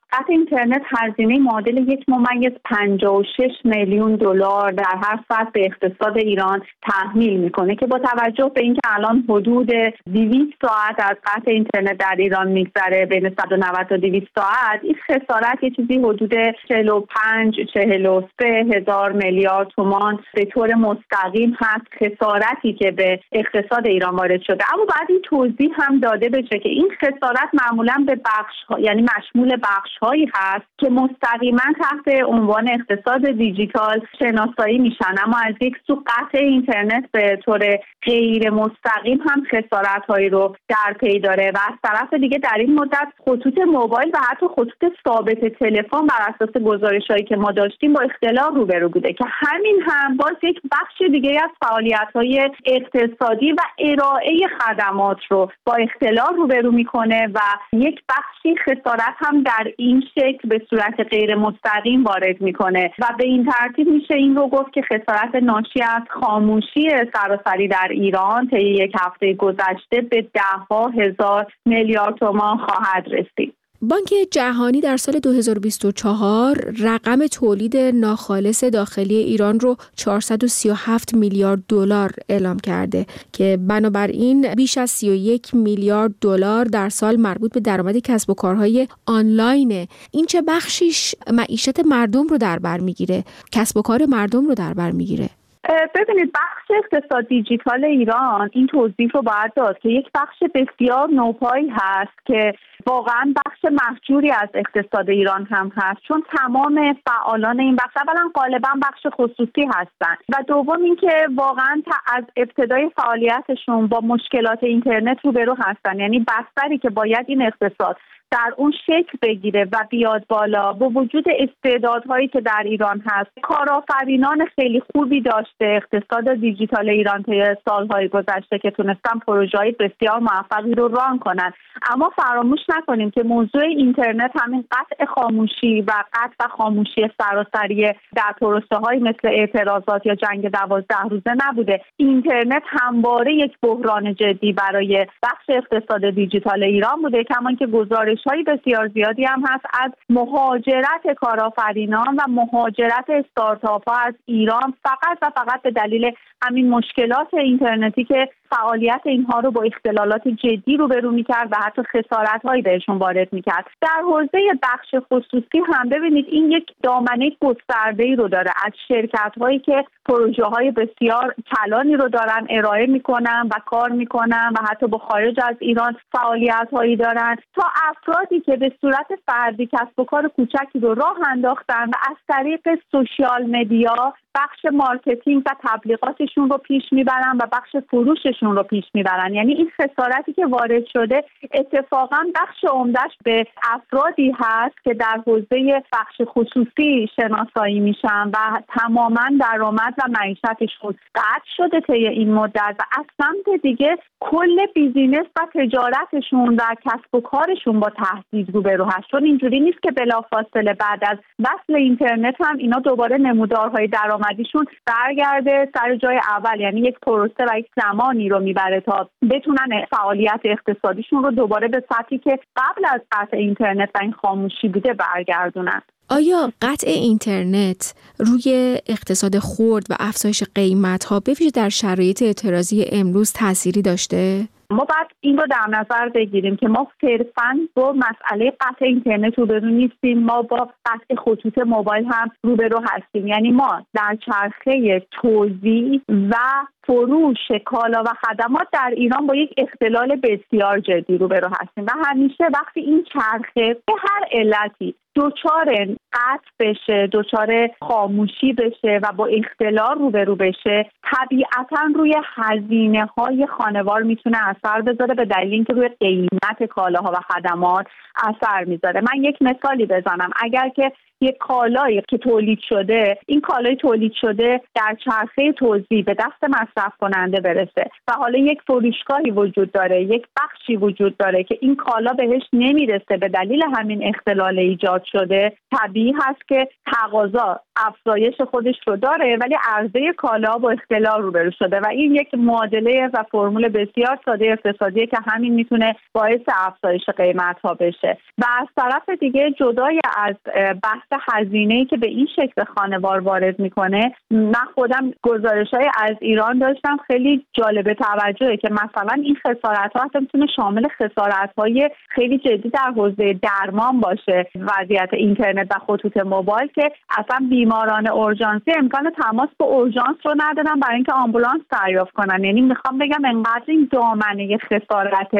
قطع اینترنت هزینه معادل یک ممیز پنجاه و شش میلیون دلار در هر ساعت به اقتصاد ایران تحمیل میکنه که با توجه به اینکه الان حدود دویست ساعت از قطع اینترنت در ایران میگذره، بین صد و نود تا دویست ساعت، این خسارت یه چیزی حدود چهل و پنج چهل و سه هزار میلیارد تومان به طور مستقیم هست، خسارتی که به اقتصاد ایران وارد شده. اما بعد این توضیح هم داده بشه که این خسارت معمولا به بخش ها، یعنی مشمول بخش هایی هست که مستقیما تحت عنوان اقتصاد دیجیتال شناسایی میشن، اما از یک سو قطع اینترنت به طور غیر مستقیم هم خسارت هایی رو در پی داره و از طرف دیگه در این مدت خطوط موبایل و حتی خطوط ثابت تلفن بر اساس گزارش‌هایی که ما داشتیم با اختلال روبرو بوده که همین هم باز یک بخش دیگه از فعالیت‌های اقتصادی و ارائه خدمات رو با اختلال روبرو میکنه و یک بخشی خسارت هم در این شکل به صورت غیر مستقیم وارد میکنه و به این ترتیب میشه این رو گفت که خسارت ناشی از خاموشی سراسری در ایران طی یک هفته گذشته به ده‌ها هزار میلیارد تومان خواهد رسید. بانک جهانی در سال دو هزار و بیست و چهار رقم تولید ناخالص داخلی ایران رو چهارصد و سی و هفت میلیارد دلار اعلام کرده که بنابراین بیش از سی و یک میلیارد دلار در سال مربوط به درآمد کسب و کارهای آنلاینه. این چه بخشیش معیشت مردم رو در بر میگیره، کسب و کار مردم رو در بر میگیره؟ ببینید، بخش اقتصاد دیجیتال ایران این توضیح رو باید داد که یک بخش بسیار نوپایی هست که واقعا بخش محجوری از اقتصاد ایران هم هست، چون تمام فعالان این بخش اولا غالبا بخش خصوصی هستن و دوم اینکه واقعا از ابتدای فعالیتشون با مشکلات اینترنت روبرو هستن، یعنی بستری که باید این اقتصاد در اون شکل بگیره و بیاد بالا با وجود استعدادهایی که در ایران هست. کارآفرینان خیلی خوبی داشته اقتصاد دیجیتال ایران طی سالهای گذشته که تونستن پروژه‌های بسیار موفقی رو ران کنن، اما فراموش نکنیم که موضوع اینترنت همین قطع خاموشی و قطع و خاموشی سراسری در پروسه‌های مثل اعتراضات یا جنگ دوازده روزه نبوده. اینترنت همواره یک بحران جدی برای بخش اقتصاد دیجیتال ایران بوده، کما اینکه گزارش های بسیار زیادی هم هست از مهاجرت کارآفرینان و مهاجرت استارتاپ ها از ایران فقط و فقط به دلیل همین مشکلات اینترنتی که فعالیت اینها رو با اختلالات جدی روبرو می‌کرد و حتی خسارت‌هایی بهشون وارد می‌کرد. در حوزه بخش خصوصی هم ببینید این یک دامنه گسترده‌ای رو داره از شرکت‌هایی که پروژه‌های بسیار کلانی رو دارن ارائه می‌کنن و کار می‌کنن و حتی با خارج از ایران فعالیت‌هایی دارن، تا افرادی که به صورت فردی کسب و کار کوچکی رو راه انداختن و از طریق سوشیال مدیا بخش مارکتینگ و تبلیغاتشون رو پیش میبرن و بخش فروششون رو پیش میبرن. یعنی این خسارتی که وارد شده اتفاقا بخش عمدهش به افرادی هست که در حوزه بخش خصوصی شناسایی میشن و تماما درآمد و معیشتشون قطع شده طی این مدت و از سمت دیگه کل بیزینس و تجارتشون و کسب و کارشون با تهدید روبرو هست، چون اینجوری نیست که بلافاصله بعد از وصل اینترنت هم اینا دوباره نمودارهای درآمدیشون برگرده سر جای اول. یعنی یک پروسه و یک زمانی رو میبره تا بتونن فعالیت اقتصادیشون رو دوباره به سطحی که قبل از قطع اینترنت و این خاموشی بوده برگردونن. آیا قطع اینترنت روی اقتصاد خرد و افزایش قیمت‌ها به ویژه در شرایط اعتراضی امروز تأثیری داشته؟ ما باید این رو در نظر بگیریم که ما صرفاً با مسئله قطع اینترنت روبرو نیستیم، ما با قطع خطوط موبایل هم روبرو هستیم. یعنی ما در چرخه توزیع و فروش کالا و خدمات در ایران با یک اختلال بسیار جدی روبرو هستیم و همیشه وقتی این چرخه به هر علتی دوچار قطع بشه، دوچار خاموشی بشه و با اختلال روبرو بشه، طبیعتاً روی هزینه های خانوار میتونه اثر بذاره به دلیل اینکه روی قیمت کالاها و خدمات اثر میذاره. من یک مثالی بزنم. اگر که یک کالایی که تولید شده، این کالای تولید شده در چرخه توزیع به دست مصرف کننده برسه و حالا یک فروشگاهی وجود داره، یک بخشی وجود داره که این کالا بهش نمیرسه به دلیل همین اختلال ایجاد شده، طبیعی طبیعی هست که تقاضا افزایش خودش رو داره ولی عرضه کالا با اختلال روبرو شده و این یک معادله و فرمول بسیار ساده اقتصادیه که همین میتونه باعث افزایش قیمت‌ها بشه. و از طرف دیگه جدای از بحث هزینه‌ای که به این شکل خانوار وارد میکنه، من خودم گزارش‌های از ایران داشتم خیلی جالب توجهه که مثلا این خسارت‌ها حتی میتونه شامل خسارت‌های خیلی جدی در حوزه درمان باشه. وضعیت اینترنت و خطوط موبایل که اصلا بیماران اورژانسی امکان تماس با اورژانس رو ندارن برای اینکه آمبولانس دریافت کنن. یعنی میخوام بگم انقدر این دامنه خسارت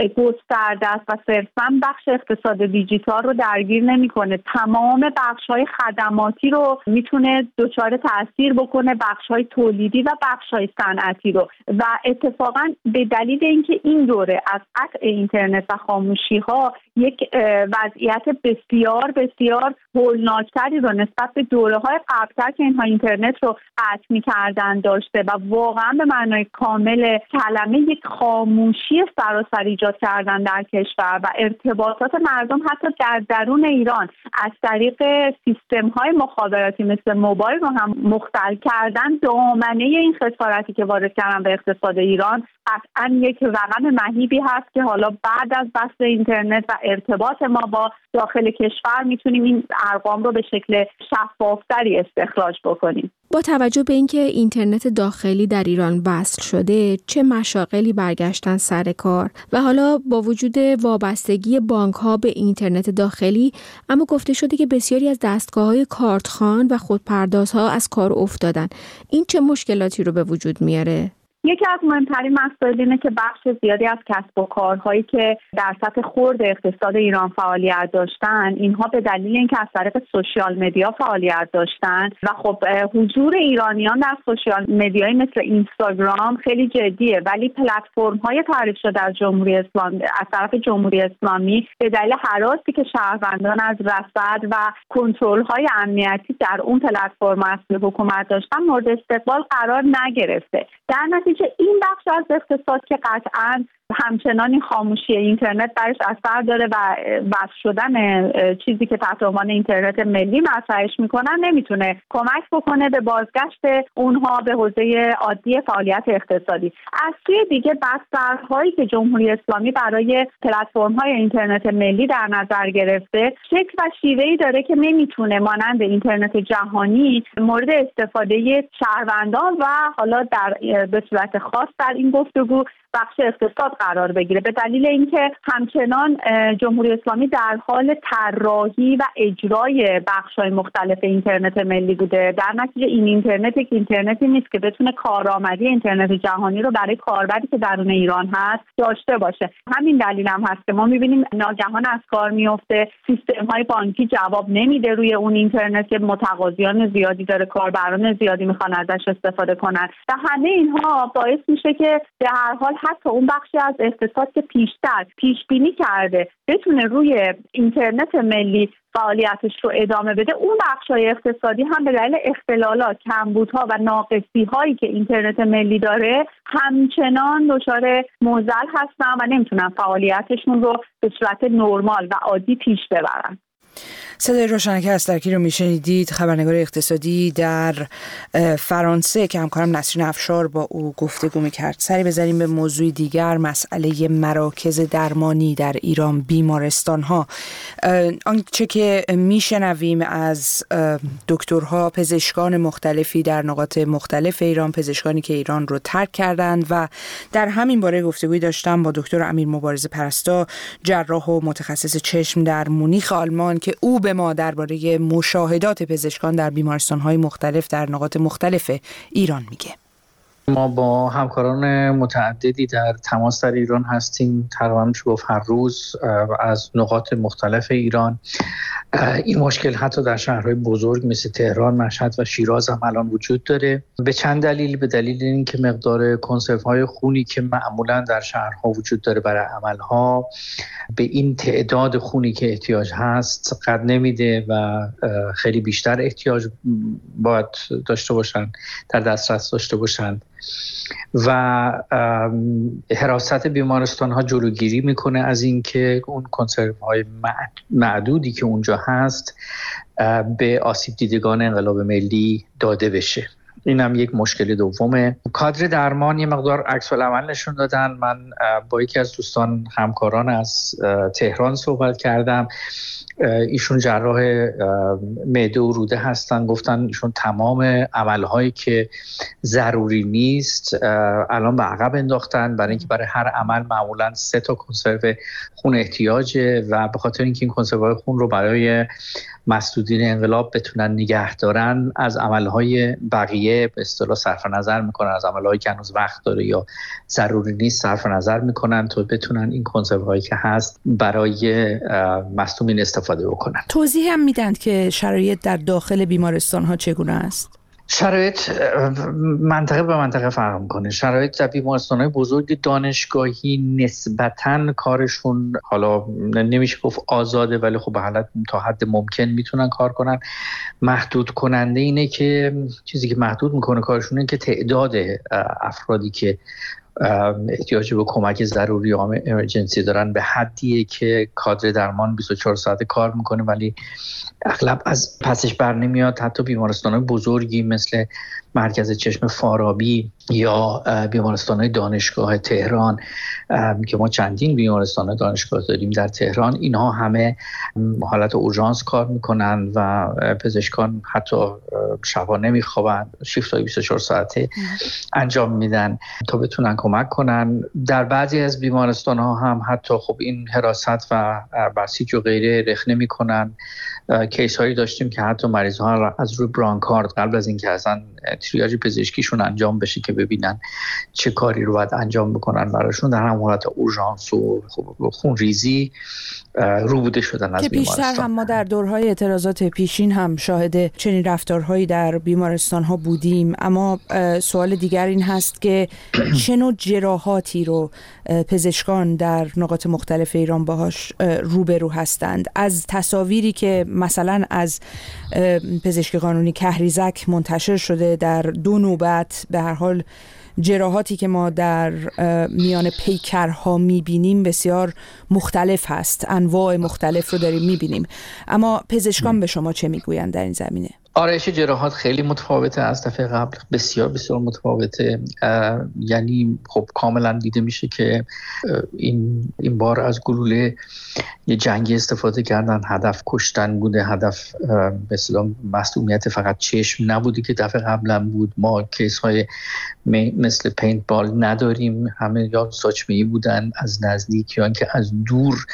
گسترده است و صرفاً بخش اقتصاد دیجیتال رو درگیر نمیکنه، تمام بخش‌های خدماتی رو میتونه دچار تاثیر بکنه، بخش‌های تولیدی و بخش‌های صنعتی رو. و اتفاقاً به دلیل اینکه این دوره از قطع اینترنت و خاموشی‌ها یک وضعیت بسیار بسیار هولناکتری رو نسبت به دوره‌های قبل‌تر که اینها اینترنت رو قطع می‌کردن داشته و واقعاً به معنای کامل کلمه یک خاموشی سراسر ایجاد کردن در کشور و ارتباطات مردم حتی در درون ایران از طریق سیستم‌های مخابراتی مثل موبایل رو هم مختل کردن. دامنه این خسارتی که وارد کردن به اقتصاد ایران قطعاً یک رقم مهیبی هست که حالا بعد از بحث اینترنت و ارتباط ما با داخل کشور میتونیم این ارقام رو به شکل شفافتری استخراج بکنیم. با توجه به اینکه اینترنت داخلی در ایران وصل شده، چه مشاغلی برگشتن سر کار و حالا با وجود وابستگی بانک‌ها به اینترنت داخلی، اما گفته شده که بسیاری از دستگاه‌های کارتخوان و خودپردازها از کار افتادن. این چه مشکلاتی رو به وجود میاره؟ یکی از مهمترین مسائل اینه که بخش زیادی از کسب و کارهایی که در سطح خرد اقتصاد ایران فعالیت داشتن، اینها به دلیل اینکه از طریق سوشیال مدیا فعالیت داشتن و خب حضور ایرانیان در سوشیال مدیایی مثل اینستاگرام خیلی جدیه، ولی پلتفرم‌های تعریف شده از جمهوری اسلامی از طرف جمهوری اسلامی به دلیل هراسی که شهروندان از رصد و کنترل‌های امنیتی در اون پلتفرم اصلی حکومت داشتن مورد استقبال قرار نگرفته. در نتیجه این بخش از اقتصاد که قطعاً همچنان این خاموشی اینترنت برش اثر داره و وصل شدن چیزی که تحت عنوان اینترنت ملی مطرحش میکنن نمیتونه کمک بکنه به بازگشت اونها به حوزه عادی فعالیت اقتصادی. از سوی دیگه بسترهایی که جمهوری اسلامی برای پلتفرم‌های اینترنت ملی در نظر گرفته شکل و شیوهی داره که نمیتونه مانند اینترنت جهانی مورد استفاده شهروندان و حالا در به صورت خاص در این گفتگو بخش اقتصاد قرار بگیره، به دلیل اینکه همچنان جمهوری اسلامی در حال طراحی و اجرای بخش‌های مختلف اینترنت ملی بوده. در نتیجه این اینترنت یک اینترنتی نیست که بتونه کارآمدی اینترنت جهانی رو برای کاربری که درون ایران هست داشته باشه. همین دلیل هم هست که ما می‌بینیم ناگهان از کار میفته، سیستم‌های بانکی جواب نمیده روی اون اینترنت که متقاضیان زیادی داره، کاربران زیادی میخوان ازش استفاده کنن و همه اینها باعث میشه که به هر حال حتی اون بخشی از اقتصاد که پیشتر پیش بینی کرده بتونه روی اینترنت ملی فعالیتش رو ادامه بده، اون بخش‌های اقتصادی هم به دلیل اختلالات، کمبودها و ناقصی‌هایی که اینترنت ملی داره همچنان دچار معضل هستن و نمیتونن فعالیتشون رو به صورت نرمال و عادی پیش ببرن. صدای روشنک هسترکی رو میشنیدید، خبرنگار اقتصادی در فرانسه که همکارم نسرین افشار با او گفتگو میکرد. سری بزنیم به موضوع دیگر، مسئله مراکز درمانی در ایران، بیمارستان ها. آنچه که میشنویم از دکترها، پزشکان مختلفی در نقاط مختلف ایران، پزشکانی که ایران رو ترک کردند و در همین باره گفتگوی داشتم با دکتر امیر مبارز پرستا، جراح و متخصص چشم در مونیخ آلمان، که او به ما درباره مشاهدات پزشکان در بیمارستان‌های مختلف در نقاط مختلف ایران میگه. ما با همکاران متعددی در تماس در ایران هستیم، تقریبا میشه گفت هر روز از نقاط مختلف ایران. این مشکل حتی در شهرهای بزرگ مثل تهران، مشهد و شیراز هم الان وجود داره. به چند دلیل، به دلیل اینکه مقدار کنسروهای خونی که معمولا در شهرها وجود داره برای عملها به این تعداد خونی که احتیاج هست قد نمیده و خیلی بیشتر احتیاج باید داشته باشن، در دسترس داشته باشن. و حراست بیمارستان ها جلوگیری میکنه از اینکه اون کنسرو های معدودی که اونجا هست به آسیب دیدگان انقلاب ملی داده بشه. این هم یک مشکل دومه. کادر درمان یه مقدار عکس العمل نشون دادن. من با یکی از دوستان همکاران از تهران صحبت کردم، ایشون جراح معده و روده هستن، گفتن ایشون تمام عملهایی که ضروری نیست الان به عقب انداختن، برای اینکه برای هر عمل معمولا سه تا کنسرو خون احتیاجه و به خاطر اینکه این کنسروهای خون رو برای مسدودین انقلاب بتونن نگه دارن از عملهای بقیه به اصطلاح صرف نظر میکنن، از عملهایی که هنوز وقت داره یا ضروری نیست صرف نظر میکنن تا بتونن این کنسروهایی که هست برای مصدومین استفاده بکنن. توضیح هم میدن که شرایط در داخل بیمارستان ها چگونه است؟ شرایط منطقه به منطقه فرق میکنه. شرایط در بیمارستان‌های بزرگ دانشگاهی نسبتاً کارشون حالا نمیشه گفت آزاده، ولی خب به حالت تا حد ممکن میتونن کار کنن. محدود کننده اینه که چیزی که محدود میکنه کارشون اینه که تعداد افرادی که احتیاج به کمک ضروری یا امرجنسی دارن به حدیه که کادر درمان بیست و چهار ساعته کار میکنه، ولی اغلب از پسش بر نمیاد. حتی بیمارستان‌های بزرگی مثل مرکز چشم فارابی یا بیمارستان‌های دانشگاه تهران که ما چندین بیمارستان دانشگاه داریم در تهران، اینها همه حالت اورژانس کار میکنن و پزشکان حتی شبا نمیخوابن، شیفت‌های بیست و چهار ساعته انجام میدن تا بتونن کمک کنن. در بعضی از بیمارستان‌ها هم حتی خب این حراست و بسیج و غیره رخنه میکنن. کیس هایی داشتیم که حتی مریض ها از روی برانکارد قبل از اینکه اصلا تریاج پزشکیشون انجام بشه که ببینن چه کاری رو باید انجام بکنن براشون، در هم حالت اورژانس و خون ریزی روبوده شدن از که بیمارستان. پیشتر هم ما در دورهای اعتراضات پیشین هم شاهد چنین رفتارهایی در بیمارستان ها بودیم. اما سوال دیگر این هست که چه نوع جراحاتی رو پزشکان در نقاط مختلف ایران باهاش روبرو هستند؟ از تصاویری که مثلا از پزشک قانونی کهریزک منتشر شده در دو نوبت، به هر حال جراحاتی که ما در میان پیکرها میبینیم بسیار مختلف هست، انواع مختلف رو داریم میبینیم. اما پزشکان به شما چه میگویند در این زمینه؟ آرایش جراحات خیلی متفاوته از دفعه قبل، بسیار بسیار متفاوته. یعنی خب کاملا دیده میشه که این این بار از گلوله یه جنگی استفاده کردن، هدف کشتن بوده، هدف به اصطلاح مصدومیت فقط چشم نبوده که دفعه قبلا بود. ما کیس های مثل پینت بال نداریم، همه یا ساچمه‌ای بودن از نزدیک یا اینکه از دور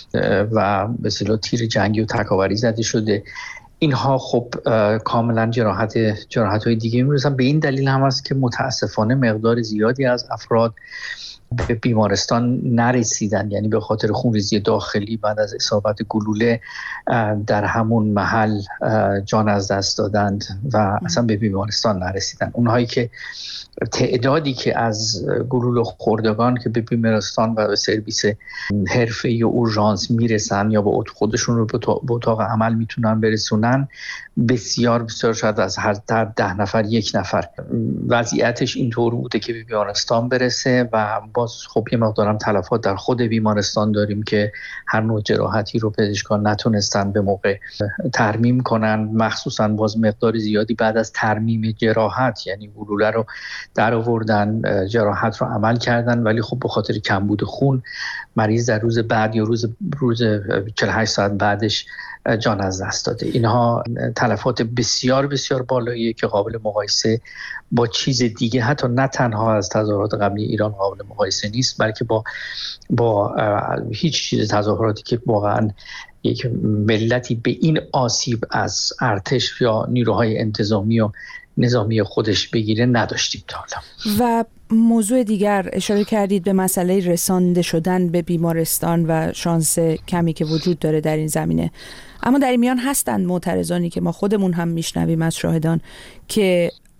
و به اصطلاح تیر جنگی و تکاوری زده شده. اینها خب کاملا جراحت جراحت های دیگه میرسن. به این دلیل هم است که متاسفانه مقدار زیادی از افراد به بیمارستان نرسیدن، یعنی به خاطر خونریزی داخلی بعد از اصابت گلوله در همون محل جان از دست دادند و اصلا به بیمارستان نرسیدن. اونهایی که تعدادی که از گلوله خوردگان که به بیمارستان و به سرویس حرفه‌ای و اورژانس میرسن یا با خودشون رو به اتاق عمل میتونن برسونن، بسیار بسیار شاید از هر در ده نفر یک نفر وضعیتش اینطور بوده که به بیمارستان برسه و باز خب یه مقدارم تلفات در خود بیمارستان داریم که هر نوع جراحتی رو پزشکان نتونستن به موقع ترمیم کنن، مخصوصا باز مقدار زیادی بعد از ترمیم جراحت، یعنی گلوله رو در آوردن، جراحت رو عمل کردن، ولی خب به خاطر کمبود خون مریض در روز بعد یا روز روز چهل و هشت ساعت بعدش جان از دست داده. اینها تلفات بسیار بسیار بالاییه که قابل مقایسه با چیز دیگه، حتی نه تنها از تظاهرات قبلی ایران قابل مقایسه نیست، بلکه با با هیچ چیز تظاهراتی که واقعا یک ملتی به این آسیب از ارتش یا نیروهای انتظامی و نظامی خودش بگیره نداشتیم تا حالا. و موضوع دیگر اشاره کردید به مسئله رسانده شدن به بیمارستان و شانس کمی که وجود داره در این زمینه. اما در این میان هستند معترضانی که ما خودمون هم میشنویم از شاهدان که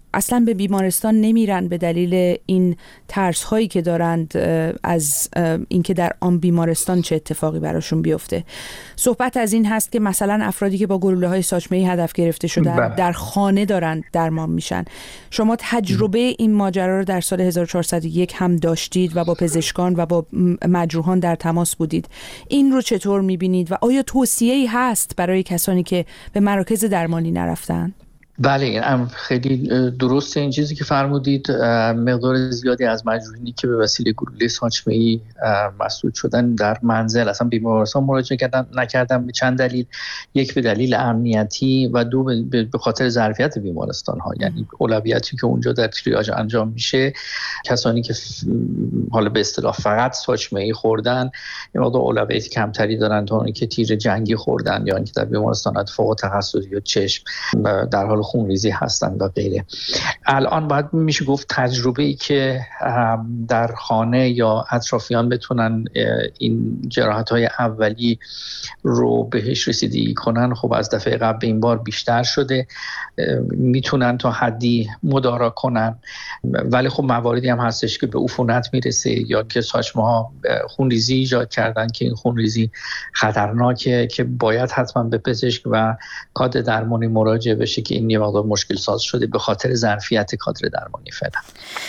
اصلا به بیمارستان نمیرن به دلیل این ترس هایی که دارند از اینکه در آن بیمارستان چه اتفاقی براشون بیفته. صحبت از این هست که مثلا افرادی که با گلوله های ساچمه‌ای هدف گرفته شدن در خانه دارن درمان میشن. شما تجربه این ماجرا رو در سال هزار و چهارصد و یک هم داشتید و با پزشکان و با مجروحان در تماس بودید. این رو چطور میبینید و آیا توصیه‌ای هست برای کسانی که به مراکز درمانی نرفتن؟ بله، این خیلی درسته این چیزی که فرمودید. مقدار زیادی از مجروحینی که به وسیله گلوله ساچمه‌ای مسدود شدن در منزل اصلا بیمارستان مراجعه کردن نکردن به چند دلیل. یک به دلیل امنیتی و دو به خاطر ظرفیت بیمارستان ها، یعنی اولویتی که اونجا در تریاژ انجام میشه کسانی که حالا به اصطلاح فقط ساچمه‌ای خوردن این مقدار اولویت کمتری دارن تا اونی که تیر جنگی خوردن یا اینکه در بیمارستانات فوق تخصصی یا چشم در حال خونریزی هستن و غیره. الان باید میشه گفت تجربه‌ای که در خانه یا اطرافیان بتونن این جراحت‌های اولی رو بهش رسیدگی کنن خب از دفعه قبل این بار بیشتر شده، میتونن تا حدی مدارا کنن، ولی خب مواردی هم هستش که به عفونت میرسه یا که ساچمه‌ها خونریزی ایجاد کردن که این خونریزی خطرناکه که باید حتما به پزشک و کادر درمانی مراجعه بشه که این یه مقدار مشکل ساز شده به خاطر ظرفیت کادر درمانی فعلا.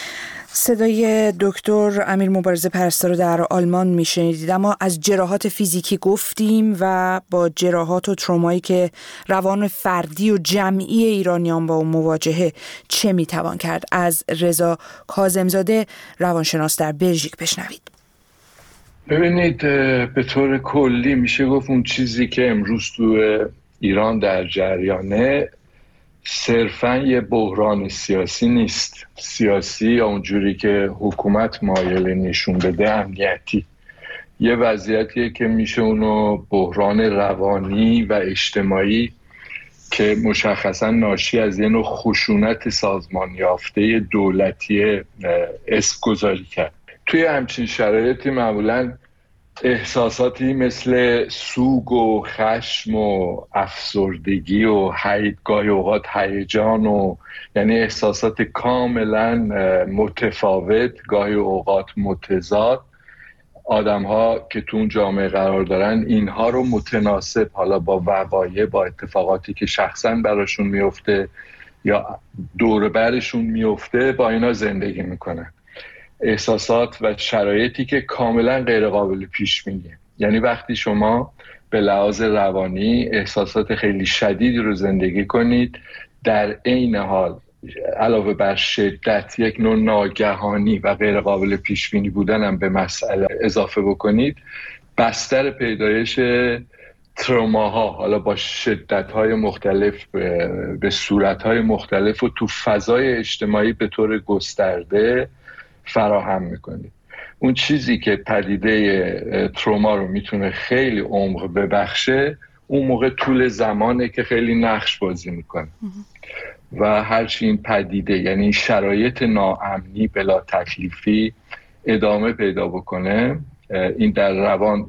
صدای دکتر امیر مبارزه پرستار رو در آلمان میشنیدید. اما از جراحات فیزیکی گفتیم و با جراحات و ترومایی که روان فردی و جمعی ایرانیان با اون مواجهه چه میتوان کرد؟ از رضا کاظمزاده روانشناس در بلژیک بشنوید. ببینید، به طور کلی میشه گفت اون چیزی که امروز تو ایران در جریانه صرفاً یه بحران سیاسی نیست. سیاسی یا اونجوری که حکومت مایل نشون بده امنیتی. یه وضعیتیه که میشه اونو بحران روانی و اجتماعی که مشخصاً ناشی از یه نوع خشونت سازمان یافته دولتی اسم گذاری کرد. توی همچین شرایطی معمولاً احساساتی مثل سوگ و خشم و افسردگی و گاهی اوقات هیجان و یعنی احساسات کاملا متفاوت، گاهی اوقات متضاد، آدم ها که تو اون جامعه قرار دارن اینها رو متناسب حالا با وقایع، با اتفاقاتی که شخصا براشون میفته یا دور برشون میفته با اینا زندگی میکنن. احساسات و شرایطی که کاملا غیر قابل پیش بینیه. یعنی وقتی شما به لحاظ روانی احساسات خیلی شدیدی رو زندگی کنید، در عین حال علاوه بر شدت یک نوع ناگهانی و غیر قابل پیش بینی بودن هم به مسئله اضافه بکنید، بستر پیدایش تروماها حالا با شدت‌های مختلف به صورت‌های مختلف و تو فضای اجتماعی به طور گسترده فراهم میکنید. اون چیزی که پدیده تروما رو میتونه خیلی عمق ببخشه اون موقع طول زمانه که خیلی نقش بازی میکنه و هرچی این پدیده یعنی شرایط ناامنی بلا تکلیفی ادامه پیدا بکنه این در روان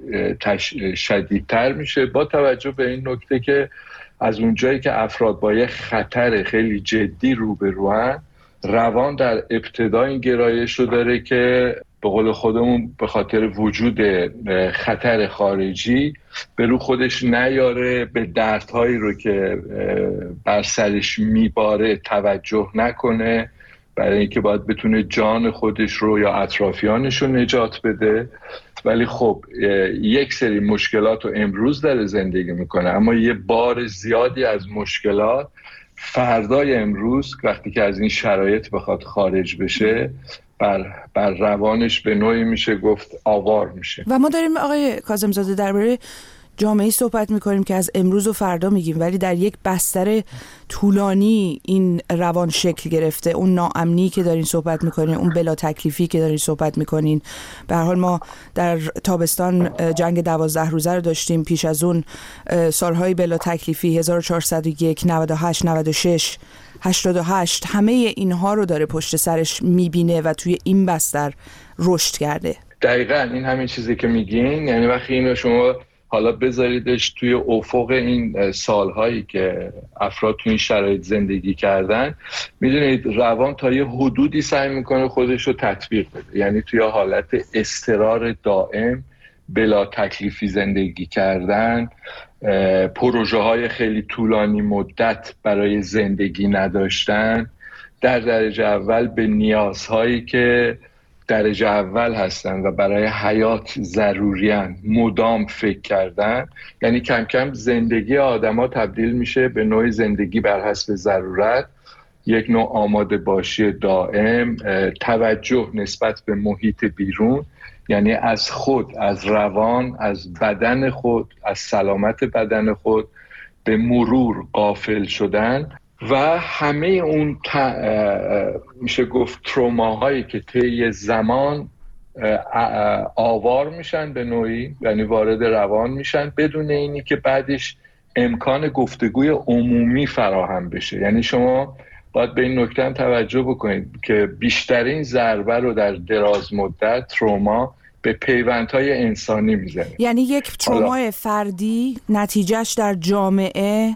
شدیدتر میشه، با توجه به این نکته که از اونجایی که افراد با یه خطر خیلی جدی روبروان، روان در ابتدا این گرایش رو داره که به قول خودمون به خاطر وجود خطر خارجی به رو خودش نیاره، به دردهایی رو که بر سرش میباره توجه نکنه، برای اینکه باید بتونه جان خودش رو یا اطرافیانش رو نجات بده. ولی خب یک سری مشکلات رو امروز داره زندگی میکنه، اما یه بار زیادی از مشکلات فردای امروز وقتی که از این شرایط بخواد خارج بشه بر, بر روانش به نوعی میشه گفت آوار میشه. و ما داریم آقای کاظمزاده درباره جامعه‌ای صحبت میکنیم که از امروز و فردا میگیم، ولی در یک بستر طولانی این روان شکل گرفته. اون ناامنی که دارین صحبت میکنین، اون بلا تکلیفی که دارین صحبت میکنین، به هر حال ما در تابستان جنگ دوازده روزه رو داشتیم، پیش از اون سالهای بلا تکلیفی هزار و چهارصد و یک، نود و هشت، نود و شش، هشتاد و هشت، همه اینها رو داره پشت سرش میبینه و توی این بستر رشد کرده. دقیقاً این همین چیزی که میگین، یعنی وقتی اینو شما حالا بذاریدش توی افق این سالهایی که افراد توی این شرایط زندگی کردن. میدونید روان تا یه حدودی سعی میکنه خودش رو تطبیق بده، یعنی توی حالت اضطرار دائم، بلا تکلیفی زندگی کردن، پروژه های خیلی طولانی مدت برای زندگی نداشتن، در درجه اول به نیازهایی که درجه اول هستن و برای حیات ضروریان مدام فکر کردن. یعنی کم کم زندگی آدما تبدیل میشه به نوع زندگی بر حسب ضرورت، یک نوع آماده باشی دائم، توجه نسبت به محیط بیرون، یعنی از خود، از روان، از بدن خود، از سلامت بدن خود به مرور غافل شدن و همه اون ت... میشه گفت تروماهایی که طی زمان آوار میشن به نوعی، یعنی وارد روان میشن بدون اینی که بعدش امکان گفتگوی عمومی فراهم بشه. یعنی شما باید به این نکته هم توجه بکنید که بیشترین ضربه رو در دراز مدت تروما به پیوندهای انسانی میزنه. یعنی یک ترومای فردی نتیجهش در جامعه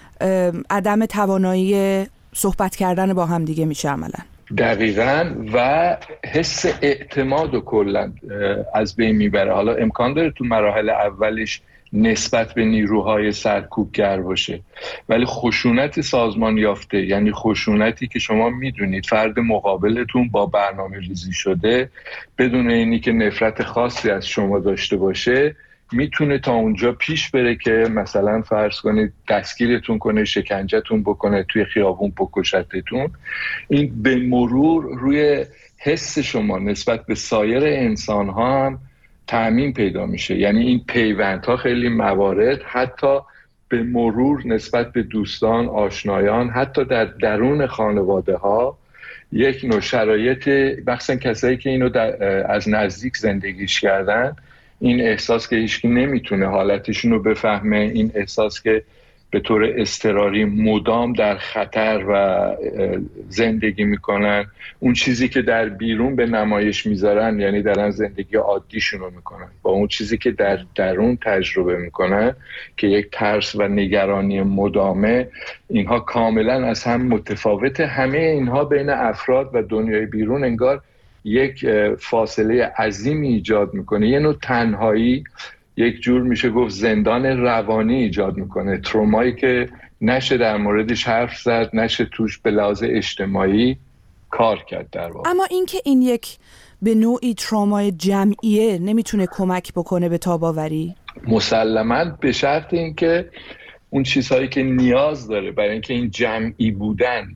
عدم توانایی صحبت کردن با هم دیگه میشه عملا. دقیقاً، و حس اعتماد رو کلا از بین میبره. حالا امکان داره تو مراحل اولش نسبت به نیروهای سرکوبگر باشه، ولی خشونت سازمان یافته، یعنی خشونتی که شما میدونید فرد مقابلتون با برنامه ریزی شده بدون اینی که نفرت خاصی از شما داشته باشه، میتونه تا اونجا پیش بره که مثلا فرض کنید دستگیرتون کنه، شکنجهتون بکنه، توی خیابون بکشتتون. این به مرور روی حس شما نسبت به سایر انسان ها هم تعمیم پیدا میشه. یعنی این پیوندها خیلی موارد حتی به مرور نسبت به دوستان، آشنایان، حتی در درون خانواده ها یک نوع شرایط، مخصوصا کسایی که اینو از نزدیک زندگیش کردن، این احساس که هیچکی نمیتونه حالتشون رو بفهمه، این احساس که به طور اضطراری مدام در خطر و زندگی میکنن، اون چیزی که در بیرون به نمایش میذارن، یعنی دارن زندگی عادیشون رو میکنن، با اون چیزی که در درون تجربه میکنن که یک ترس و نگرانی مدامه، اینها کاملا از هم متفاوته. همه اینها بین افراد و دنیای بیرون انگار یک فاصله عظیمی ایجاد میکنه، یه نوع تنهایی، یک جور میشه گفت زندان روانی ایجاد میکنه. ترومایی که نشه در موردش حرف زد، نشه توش به لحاظ اجتماعی کار کرد در واقع. اما اینکه این یک به نوعی ترومای جمعیه نمیتونه کمک بکنه به تاب‌آوری؟ مسلماً به شرط اینکه اون چیزهایی که نیاز داره برای اینکه این جمعی بودن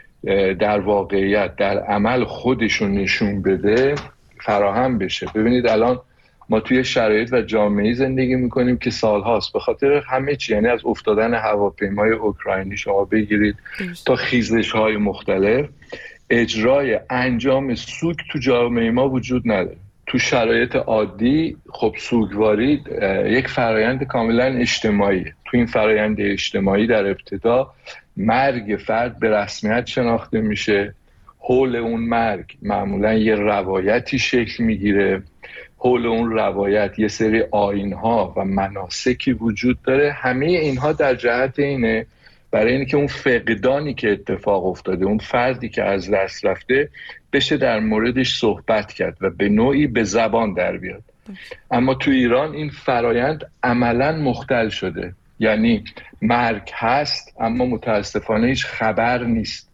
در واقعیت در عمل خودشون نشون بده فراهم بشه. ببینید الان ما توی شرایط و جامعه زندگی میکنیم که سالهاست به خاطر همه چی، یعنی از افتادن هواپیمای اوکراینی شما بگیرید تا خیزش‌های مختلف، اجرای انجام سوگ تو جامعه ما وجود نداره. تو شرایط عادی خب سوگواری یک فرایند کاملا اجتماعیه. تو این فرایند اجتماعی در ابتدا مرگ فرد به رسمیت شناخته میشه، حول اون مرگ معمولا یه روایتی شکل میگیره، حول اون روایت یه سری آیین‌ها و مناسکی وجود داره. همه اینها در جهت اینه برای اینکه اون فقدانی که اتفاق افتاده، اون فردی که از دست رفته، بشه در موردش صحبت کرد و به نوعی به زبان در بیاد. اما تو ایران این فرایند عملاً مختل شده، یعنی مرگ هست اما متاسفانه هیچ خبر نیست،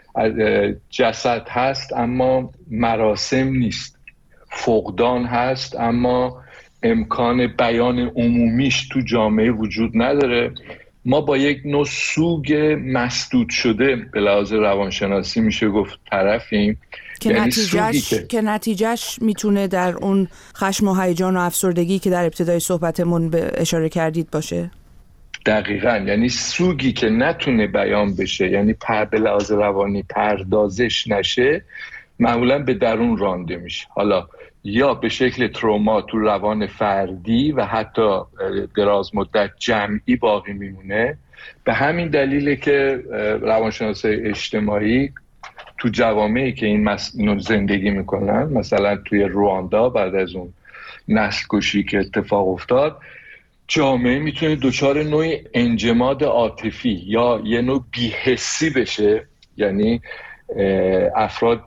جسد هست اما مراسم نیست، فقدان هست اما امکان بیان عمومیش تو جامعه وجود نداره. ما با یک نوع سوگ مسدود شده به لحاظ روانشناسی میشه گفت طرفیم، که یعنی نتیجهش که... که نتیجهش میتونه در اون خشم و هیجان و افسردگی که در ابتدای صحبتمون به اشاره کردید باشه. دقیقاً، یعنی سوگی که نتونه بیان بشه، یعنی پر به لحاظ روانی پردازش نشه، معمولاً به درون رانده میشه. حالا یا به شکل تروما تو روان فردی و حتی دراز مدت جمعی باقی میمونه. به همین دلیله که روانشناسای اجتماعی تو جوامعی که این مس... اینو زندگی میکنن، مثلا توی رواندا بعد از اون نسل کشی که اتفاق افتاد، جامعه میتونه دچار نوعی انجماد عاطفی یا یه نوع بی‌حسی بشه، یعنی افراد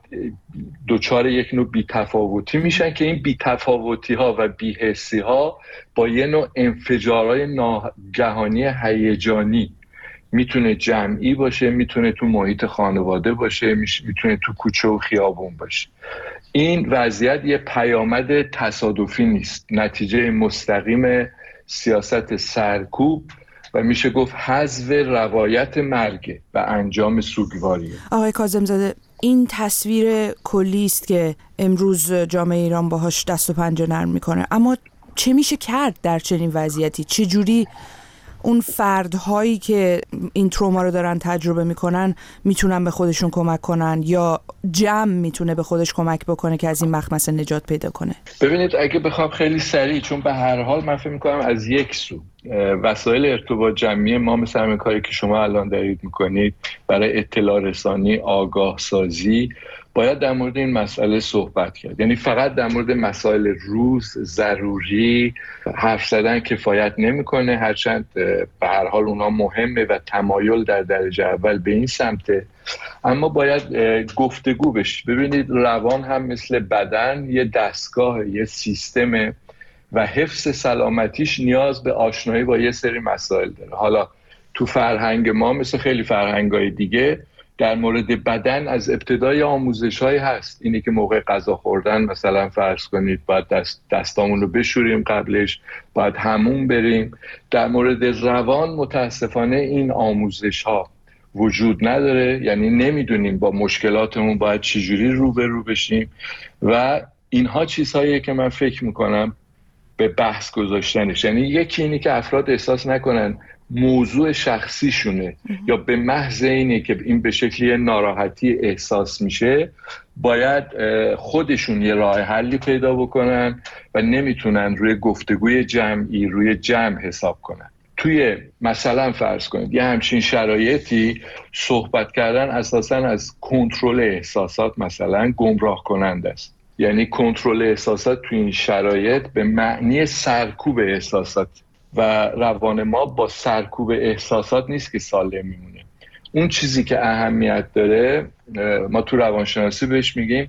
دچار یک نوع بی‌تفاوتی میشن که این بی‌تفاوتی ها و بی‌حسی ها با یه نوع انفجارهای ناگهانی هیجانی، میتونه جمعی باشه، میتونه تو محیط خانواده باشه، میتونه تو کوچه و خیابون باشه. این وضعیت یه پیامد تصادفی نیست، نتیجه مستقیم سیاست سرکوب و میشه گفت حذف روایت مرگ و انجام سوگواریه. آقای کاظم‌زاده، این تصویر کلی است که امروز جامعه ایران باهاش دست و پنجه نرم میکنه، اما چه میشه کرد در چنین وضعیتی؟ چه جوری اون فردهایی که این تروما رو دارن تجربه میکنن میتونن به خودشون کمک کنن، یا جمع میتونه به خودش کمک بکنه که از این مخمسه نجات پیدا کنه؟ ببینید، اگه بخوام خیلی سریع، چون به هر حال من فکر میکنم از یک سو وسایل ارتباط جمعی ما مثل همین کاری که شما الان دارید میکنید برای اطلاع رسانی، آگاه سازی، باید در مورد این مسئله صحبت کرد. یعنی فقط در مورد مسائل روز ضروری حرف زدن کفایت نمیکنه، هرچند به هر حال اونا مهمه و تمایل در درجه اول به این سمته، اما باید گفتگو بشه. ببینید، روان هم مثل بدن یه دستگاه، یه سیستمه و حفظ سلامتیش نیاز به آشنایی با یه سری مسائل داره. حالا تو فرهنگ ما مثل خیلی فرهنگ‌های دیگه در مورد بدن از ابتدای آموزش‌های هست، اینی که موقع غذا خوردن مثلا فرض کنید باید دست دستامون رو بشوریم، قبلش باید حموم بریم. در مورد روان متاسفانه این آموزش‌ها وجود نداره، یعنی نمیدونیم با مشکلاتمون باید چجوری روبرو بشیم و اینها چیزهاییه که من فکر میکنم به بحث گذاشتنش. یعنی یکی اینی که افراد احساس نکنن موضوع شخصیشونه یا به محض اینه که این به شکلی ناراحتی احساس میشه باید خودشون یه راه حلی پیدا بکنن و نمیتونن روی گفتگوی جمعی، روی جمع حساب کنن. توی مثلا فرض کنید یه همچین شرایطی صحبت کردن اساساً از کنترل احساسات مثلا گمراه کننده است. یعنی کنترل احساسات توی این شرایط به معنی سرکوب احساسات و روان ما با سرکوب احساسات نیست که سالم میمونه. اون چیزی که اهمیت داره ما تو روانشناسی بهش میگیم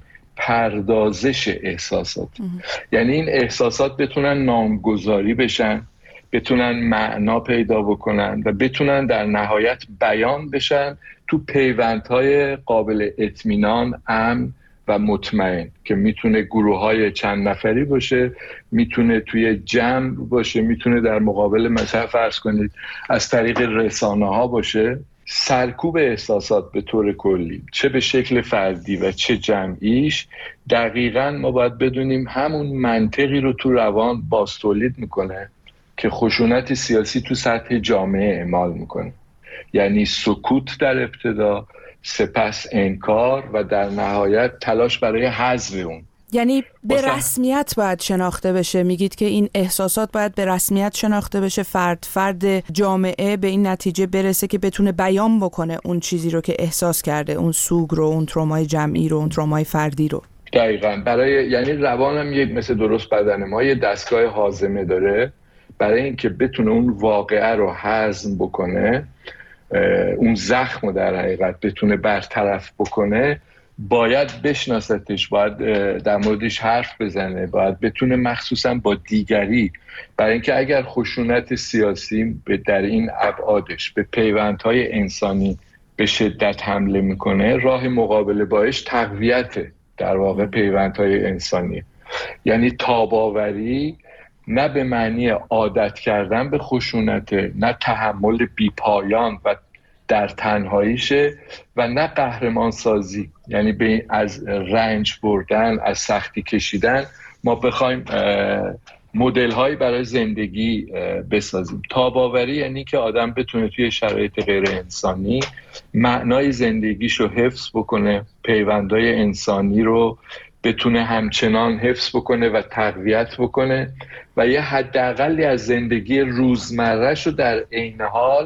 پردازش احساسات. یعنی این احساسات بتونن نامگذاری بشن، بتونن معنا پیدا بکنن و بتونن در نهایت بیان بشن تو پیوندهای قابل اطمینان، امن و مطمئن که میتونه گروه‌های چند نفری باشه، میتونه توی جمع باشه، میتونه در مقابل مثلا فرض کنید از طریق رسانه‌ها باشه. سرکوب احساسات به طور کلی چه به شکل فردی و چه جمعیش، دقیقاً ما باید بدونیم همون منطقی رو تو روان باز تولید میکنه که خشونت سیاسی تو سطح جامعه اعمال میکنه. یعنی سکوت در ابتدا، سپس انکار و در نهایت تلاش برای حذف اون. یعنی به رسمیت باید شناخته بشه. میگید که این احساسات باید به رسمیت شناخته بشه، فرد فرد جامعه به این نتیجه برسه که بتونه بیان بکنه اون چیزی رو که احساس کرده، اون سوگ رو، اون ترومای جمعی رو، اون ترومای فردی رو. دقیقاً. برای یعنی روانم یک مثل درست بدن ما یه دستگاه هاضمه داره، برای اینکه بتونه اون واقعه رو هضم بکنه، اون زخم رو در حقیقت بتونه برطرف بکنه، باید بشناستش، باید در موردش حرف بزنه، باید بتونه مخصوصا با دیگری، برای اینکه اگر خشونت سیاسی به در این ابعادش به پیوندهای انسانی به شدت حمله میکنه، راه مقابله باش تقویت در واقع پیوندهای انسانی. یعنی تاباوری نه به معنی عادت کردن به خشونت، نه تحمل بیپایان و در تنهاییشه و نه قهرمان سازی، یعنی به از رنج بردن، از سختی کشیدن ما بخوایم مدل هایی برای زندگی بسازیم. تاباوری یعنی که آدم بتونه توی شرایط غیر انسانی معنای زندگیشو حفظ بکنه، پیوندهای انسانی رو بتونه همچنان حفظ بکنه و تقویت بکنه و یه حداقلی از زندگی روزمره‌شو در عین حال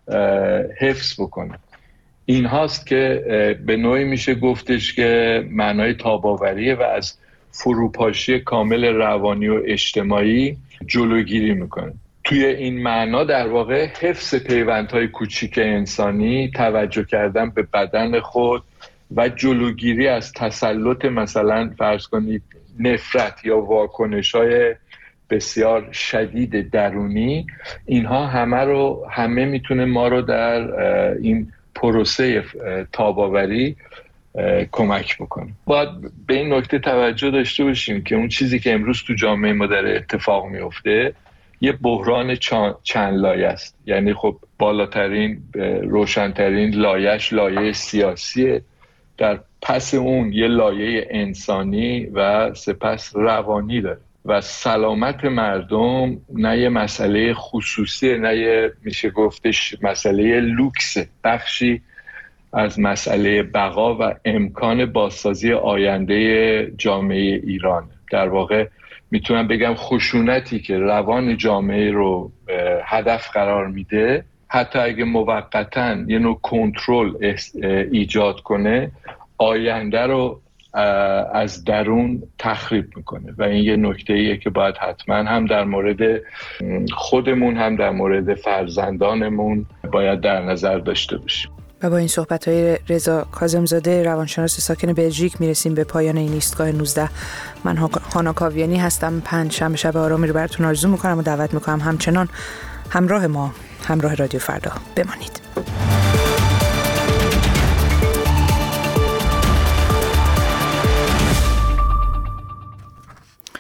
حفظ بکنه. این هاست که به نوعی میشه گفتش که معنای تاباوریه و از فروپاشی کامل روانی و اجتماعی جلوگیری میکنه. توی این معنا در واقع حفظ پیوندهای کوچیک انسانی، توجه کردن به بدن خود و جلوگیری از تسلط مثلا فرض کنید نفرت یا واکنش‌های بسیار شدید درونی، اینها همه رو همه میتونه ما رو در این پروسه تاب‌آوری کمک بکنه. باید به این نکته توجه داشته باشیم که اون چیزی که امروز تو جامعه ما داره اتفاق میفته یه بحران چند لایه است. یعنی خب بالاترین روشنترین لایه‌اش لایه سیاسیه، در پس اون یه لایه انسانی و سپس روانی داره و سلامت مردم نه یه مسئله خصوصی، نه یه میشه گفتش مسئله لوکس، بخشی از مسئله بقا و امکان بازسازی آینده جامعه ایران. در واقع میتونم بگم خشونتی که روان جامعه رو هدف قرار میده، حتی اگه موقتاً یه نوع کنترل ایجاد کنه، آینده رو از درون تخریب میکنه و این یه نکته ایه که باید حتما هم در مورد خودمون هم در مورد فرزندانمون باید در نظر داشته باشیم. و با این صحبت‌های رضا کاظم‌زاده روانشناس ساکن بلژیک میرسیم به پایان این ایستگاه نوزده. من هانا کاویانی هستم. پنج شنبه شب آرامی رو براتون آرزو میکنم و دعوت میکنم همچنان همراه ما، همراه رادیو فردا بمانید.